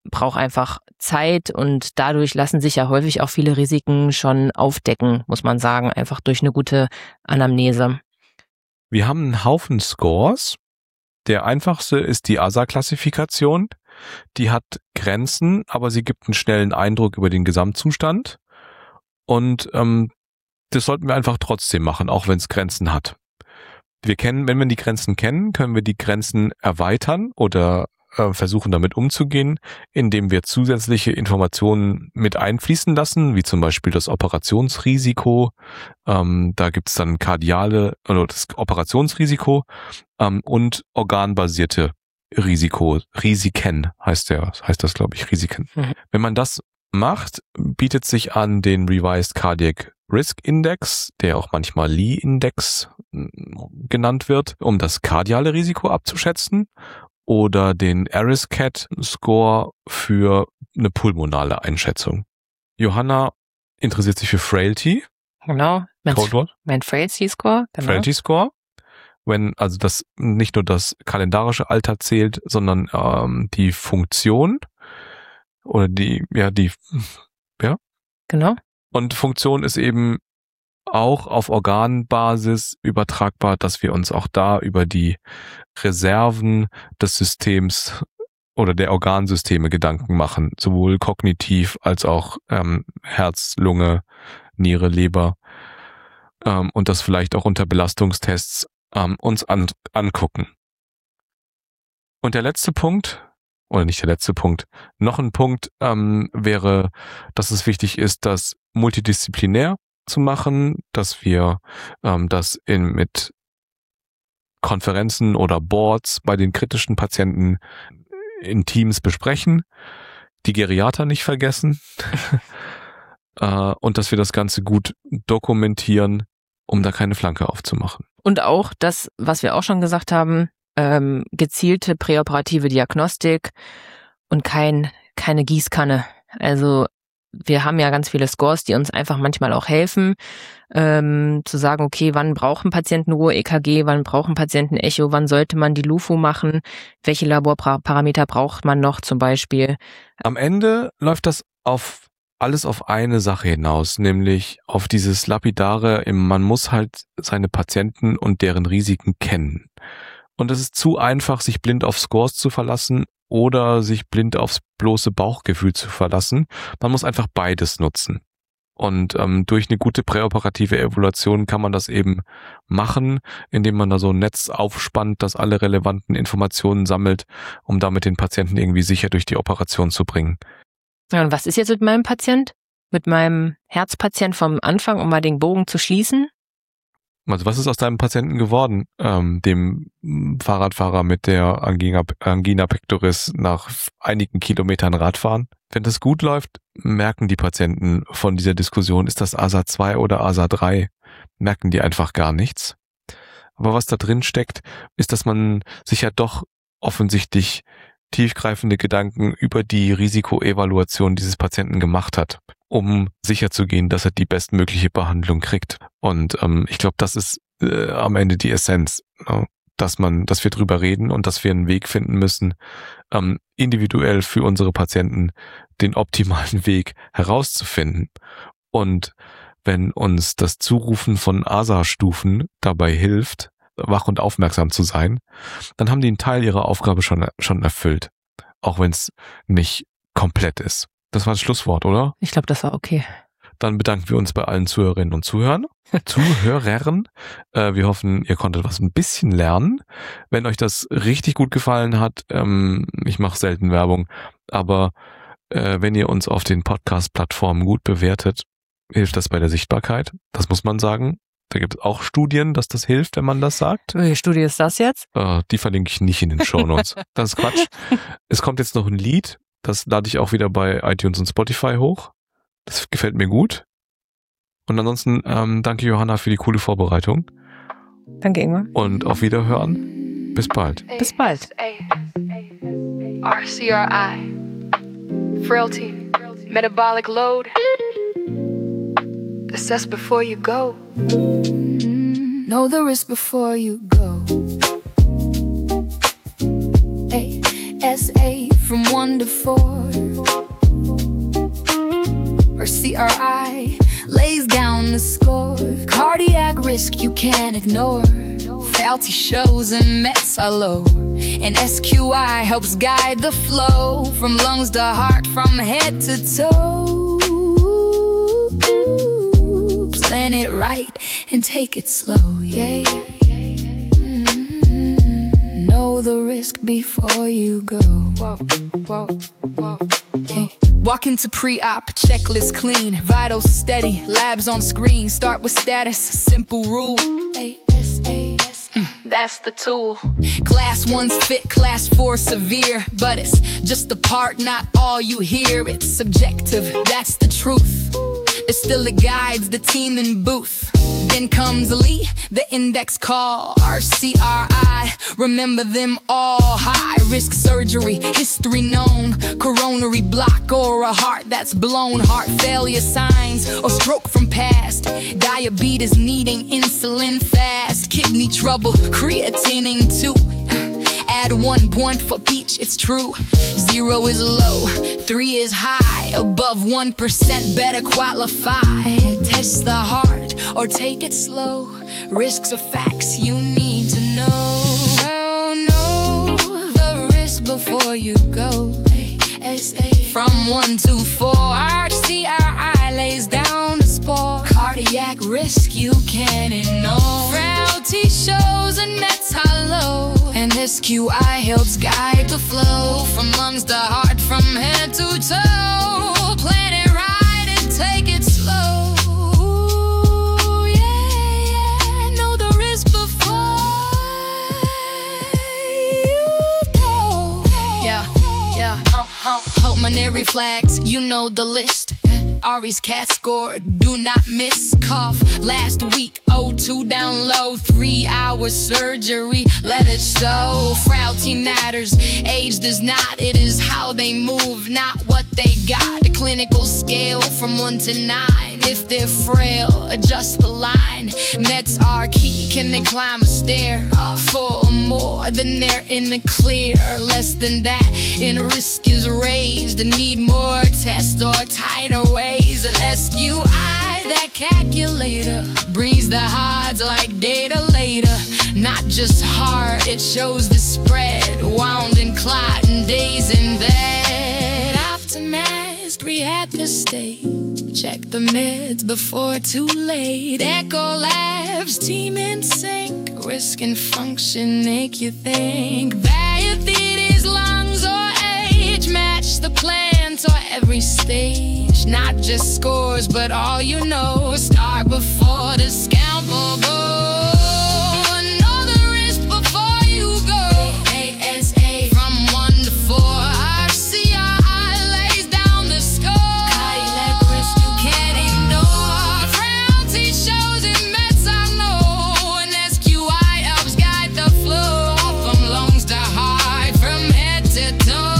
braucht einfach Zeit und dadurch lassen sich ja häufig auch viele Risiken schon aufdecken, muss man sagen, einfach durch eine gute Anamnese. Wir haben einen Haufen Scores. Der einfachste ist die A S A-Klassifikation. Die hat Grenzen, aber sie gibt einen schnellen Eindruck über den Gesamtzustand. Und ähm, das sollten wir einfach trotzdem machen, auch wenn es Grenzen hat. Wir kennen, wenn wir die Grenzen kennen, können wir die Grenzen erweitern oder äh, versuchen damit umzugehen, indem wir zusätzliche Informationen mit einfließen lassen, wie zum Beispiel das Operationsrisiko. Ähm, da gibt es dann kardiale, oder das Operationsrisiko ähm, und organbasierte Risiko, Risiken heißt der, heißt das, glaube ich, Risiken. Mhm. Wenn man das macht, bietet sich an den Revised Cardiac Risk Index, der auch manchmal Lee-Index genannt wird, um das kardiale Risiko abzuschätzen, oder den ARIS-C A T-Score für eine pulmonale Einschätzung. Johanna interessiert sich für Frailty. Genau. Mein, Codewort. mein Frailty-Score. Genau. Frailty-Score. Wenn also das nicht nur das kalendarische Alter zählt, sondern ähm, die Funktion oder die, ja, die, ja. Genau. Und Funktion ist eben auch auf Organbasis übertragbar, dass wir uns auch da über die Reserven des Systems oder der Organsysteme Gedanken machen, sowohl kognitiv als auch ähm, Herz, Lunge, Niere, Leber ähm, und das vielleicht auch unter Belastungstests ähm, uns an, angucken. Und der letzte Punkt, oder nicht der letzte Punkt, noch ein Punkt ähm, wäre, dass es wichtig ist, das multidisziplinär zu machen, dass wir ähm, das in, mit Konferenzen oder Boards bei den kritischen Patienten in Teams besprechen, die Geriater nicht vergessen äh, und dass wir das Ganze gut dokumentieren, um da keine Flanke aufzumachen. Und auch das, was wir auch schon gesagt haben, ähm, gezielte präoperative Diagnostik und kein keine Gießkanne. Also wir haben ja ganz viele Scores, die uns einfach manchmal auch helfen, ähm, zu sagen, okay, wann braucht ein Patient ein Ruhe-E K G, wann braucht ein Patient ein Echo, wann sollte man die LUFO machen, welche Laborparameter braucht man noch zum Beispiel. Am Ende läuft das auf alles auf eine Sache hinaus, nämlich auf dieses lapidare, man muss halt seine Patienten und deren Risiken kennen. Und es ist zu einfach, sich blind auf Scores zu verlassen oder sich blind aufs bloße Bauchgefühl zu verlassen. Man muss einfach beides nutzen. Und ähm, durch eine gute präoperative Evaluation kann man das eben machen, indem man da so ein Netz aufspannt, das alle relevanten Informationen sammelt, um damit den Patienten irgendwie sicher durch die Operation zu bringen. Ja, und was ist jetzt mit meinem Patient? Mit meinem Herzpatient vom Anfang, um mal den Bogen zu schließen? Also was ist aus deinem Patienten geworden, ähm, dem Fahrradfahrer mit der Angina, Angina pectoris nach einigen Kilometern Radfahren? Wenn das gut läuft, merken die Patienten von dieser Diskussion, ist das A S A zwei oder A S A drei, merken die einfach gar nichts. Aber was da drin steckt, ist, dass man sich ja doch offensichtlich tiefgreifende Gedanken über die Risikoevaluation dieses Patienten gemacht hat, um sicherzugehen, dass er die bestmögliche Behandlung kriegt. Und ähm, ich glaube, das ist äh, am Ende die Essenz, ne? dass man, dass wir drüber reden und dass wir einen Weg finden müssen, ähm, individuell für unsere Patienten den optimalen Weg herauszufinden. Und wenn uns das Zurufen von A S A-Stufen dabei hilft, wach und aufmerksam zu sein, dann haben die einen Teil ihrer Aufgabe schon, schon erfüllt. Auch wenn es nicht komplett ist. Das war das Schlusswort, oder? Ich glaube, das war okay. Dann bedanken wir uns bei allen Zuhörerinnen und Zuhörern. Zuhörern. Äh, wir hoffen, ihr konntet was ein bisschen lernen. Wenn euch das richtig gut gefallen hat, ähm, ich mache selten Werbung, aber äh, wenn ihr uns auf den Podcast-Plattformen gut bewertet, hilft das bei der Sichtbarkeit. Das muss man sagen. Da gibt es auch Studien, dass das hilft, wenn man das sagt. Welche Studie ist das jetzt? Äh, die verlinke ich nicht in den Shownotes. Das ist Quatsch. Es kommt jetzt noch ein Lied. Das lade ich auch wieder bei iTunes und Spotify hoch. Das gefällt mir gut. Und ansonsten ähm, danke Johanna für die coole Vorbereitung. Danke Ingmar. Und auf Wiederhören. Bis bald. Bis bald. R C R I, frailty, metabolic load. Assess before you go. Know the risk before you go. A S A from one to four. Her C R I lays down the score. Cardiac risk you can't ignore. Frailty shows and Mets are low. And S Q I helps guide the flow from lungs to heart, from head to toe. Plan it right and take it slow, yeah. Mm-hmm. Know the risk before you go. Whoa, whoa, whoa, yeah. Walk into pre-op, checklist clean, vitals steady, labs on screen. Start with status, simple rule. A S A S, mm, that's the tool. Class one's fit, class four severe, but it's just the part, not all you hear. It's subjective, that's the truth. It's still it guides the team in booth. Then comes Lee, the index call, R C R I, remember them all. High risk surgery, history known, coronary block or a heart that's blown, heart failure signs or stroke from past, diabetes needing insulin fast, kidney trouble, creatining too. Add one point for each, it's true. Zero is low, three is high. Above one percent better qualify. Test the heart or take it slow. Risks are facts you need to know. Oh, know the risk before you go. S A from one to four. R C R I lays down the spore. Cardiac risk you can't ignore. Frailty shows and Mets are low. And S Q I helps guide the flow from lungs to heart, from head to toe. Plan it right and take it slow. Yeah, yeah, know the risk before you go. Yeah, yeah. Pulmonary flags, you know the list. Ari's cat score, do not miss. Cough, last week, oh two down low. Three hours surgery, let it show. Frailty matters, age does not. It is how they move, not what they got. The clinical scale from one to nine. If they're frail, adjust the line. Mets are key, can they climb a stair? Four or more, then they're in the clear. Less than that, and risk is raised. Need more tests or tighter ways. An S Q I, that calculator, brings the odds like data later. Not just heart, it shows the spread. Wound and clot and days in bed. Optimized, rehab the state. Check the meds before too late. Echo labs, team in sync. Risk and function make you think. Diabetes, lungs or age, match the plan to every stage. Not just scores, but all you know. Start before the scalpel goes. Know the risk before you go. A S A from one to four. R C R I lays down the score. Cardiac risk you can't ignore. Frailty shows and Mets I know. And S Q I helps guide the flow from lungs to heart, from head to toe.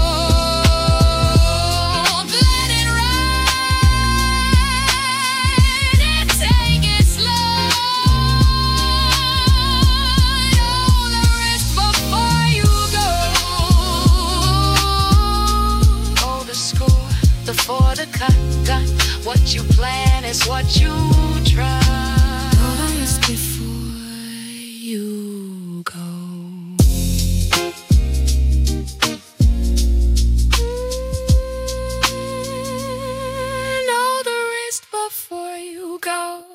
For the cut, cut, what you plan is what you try. Know the risk before you go. Know the risk before you go.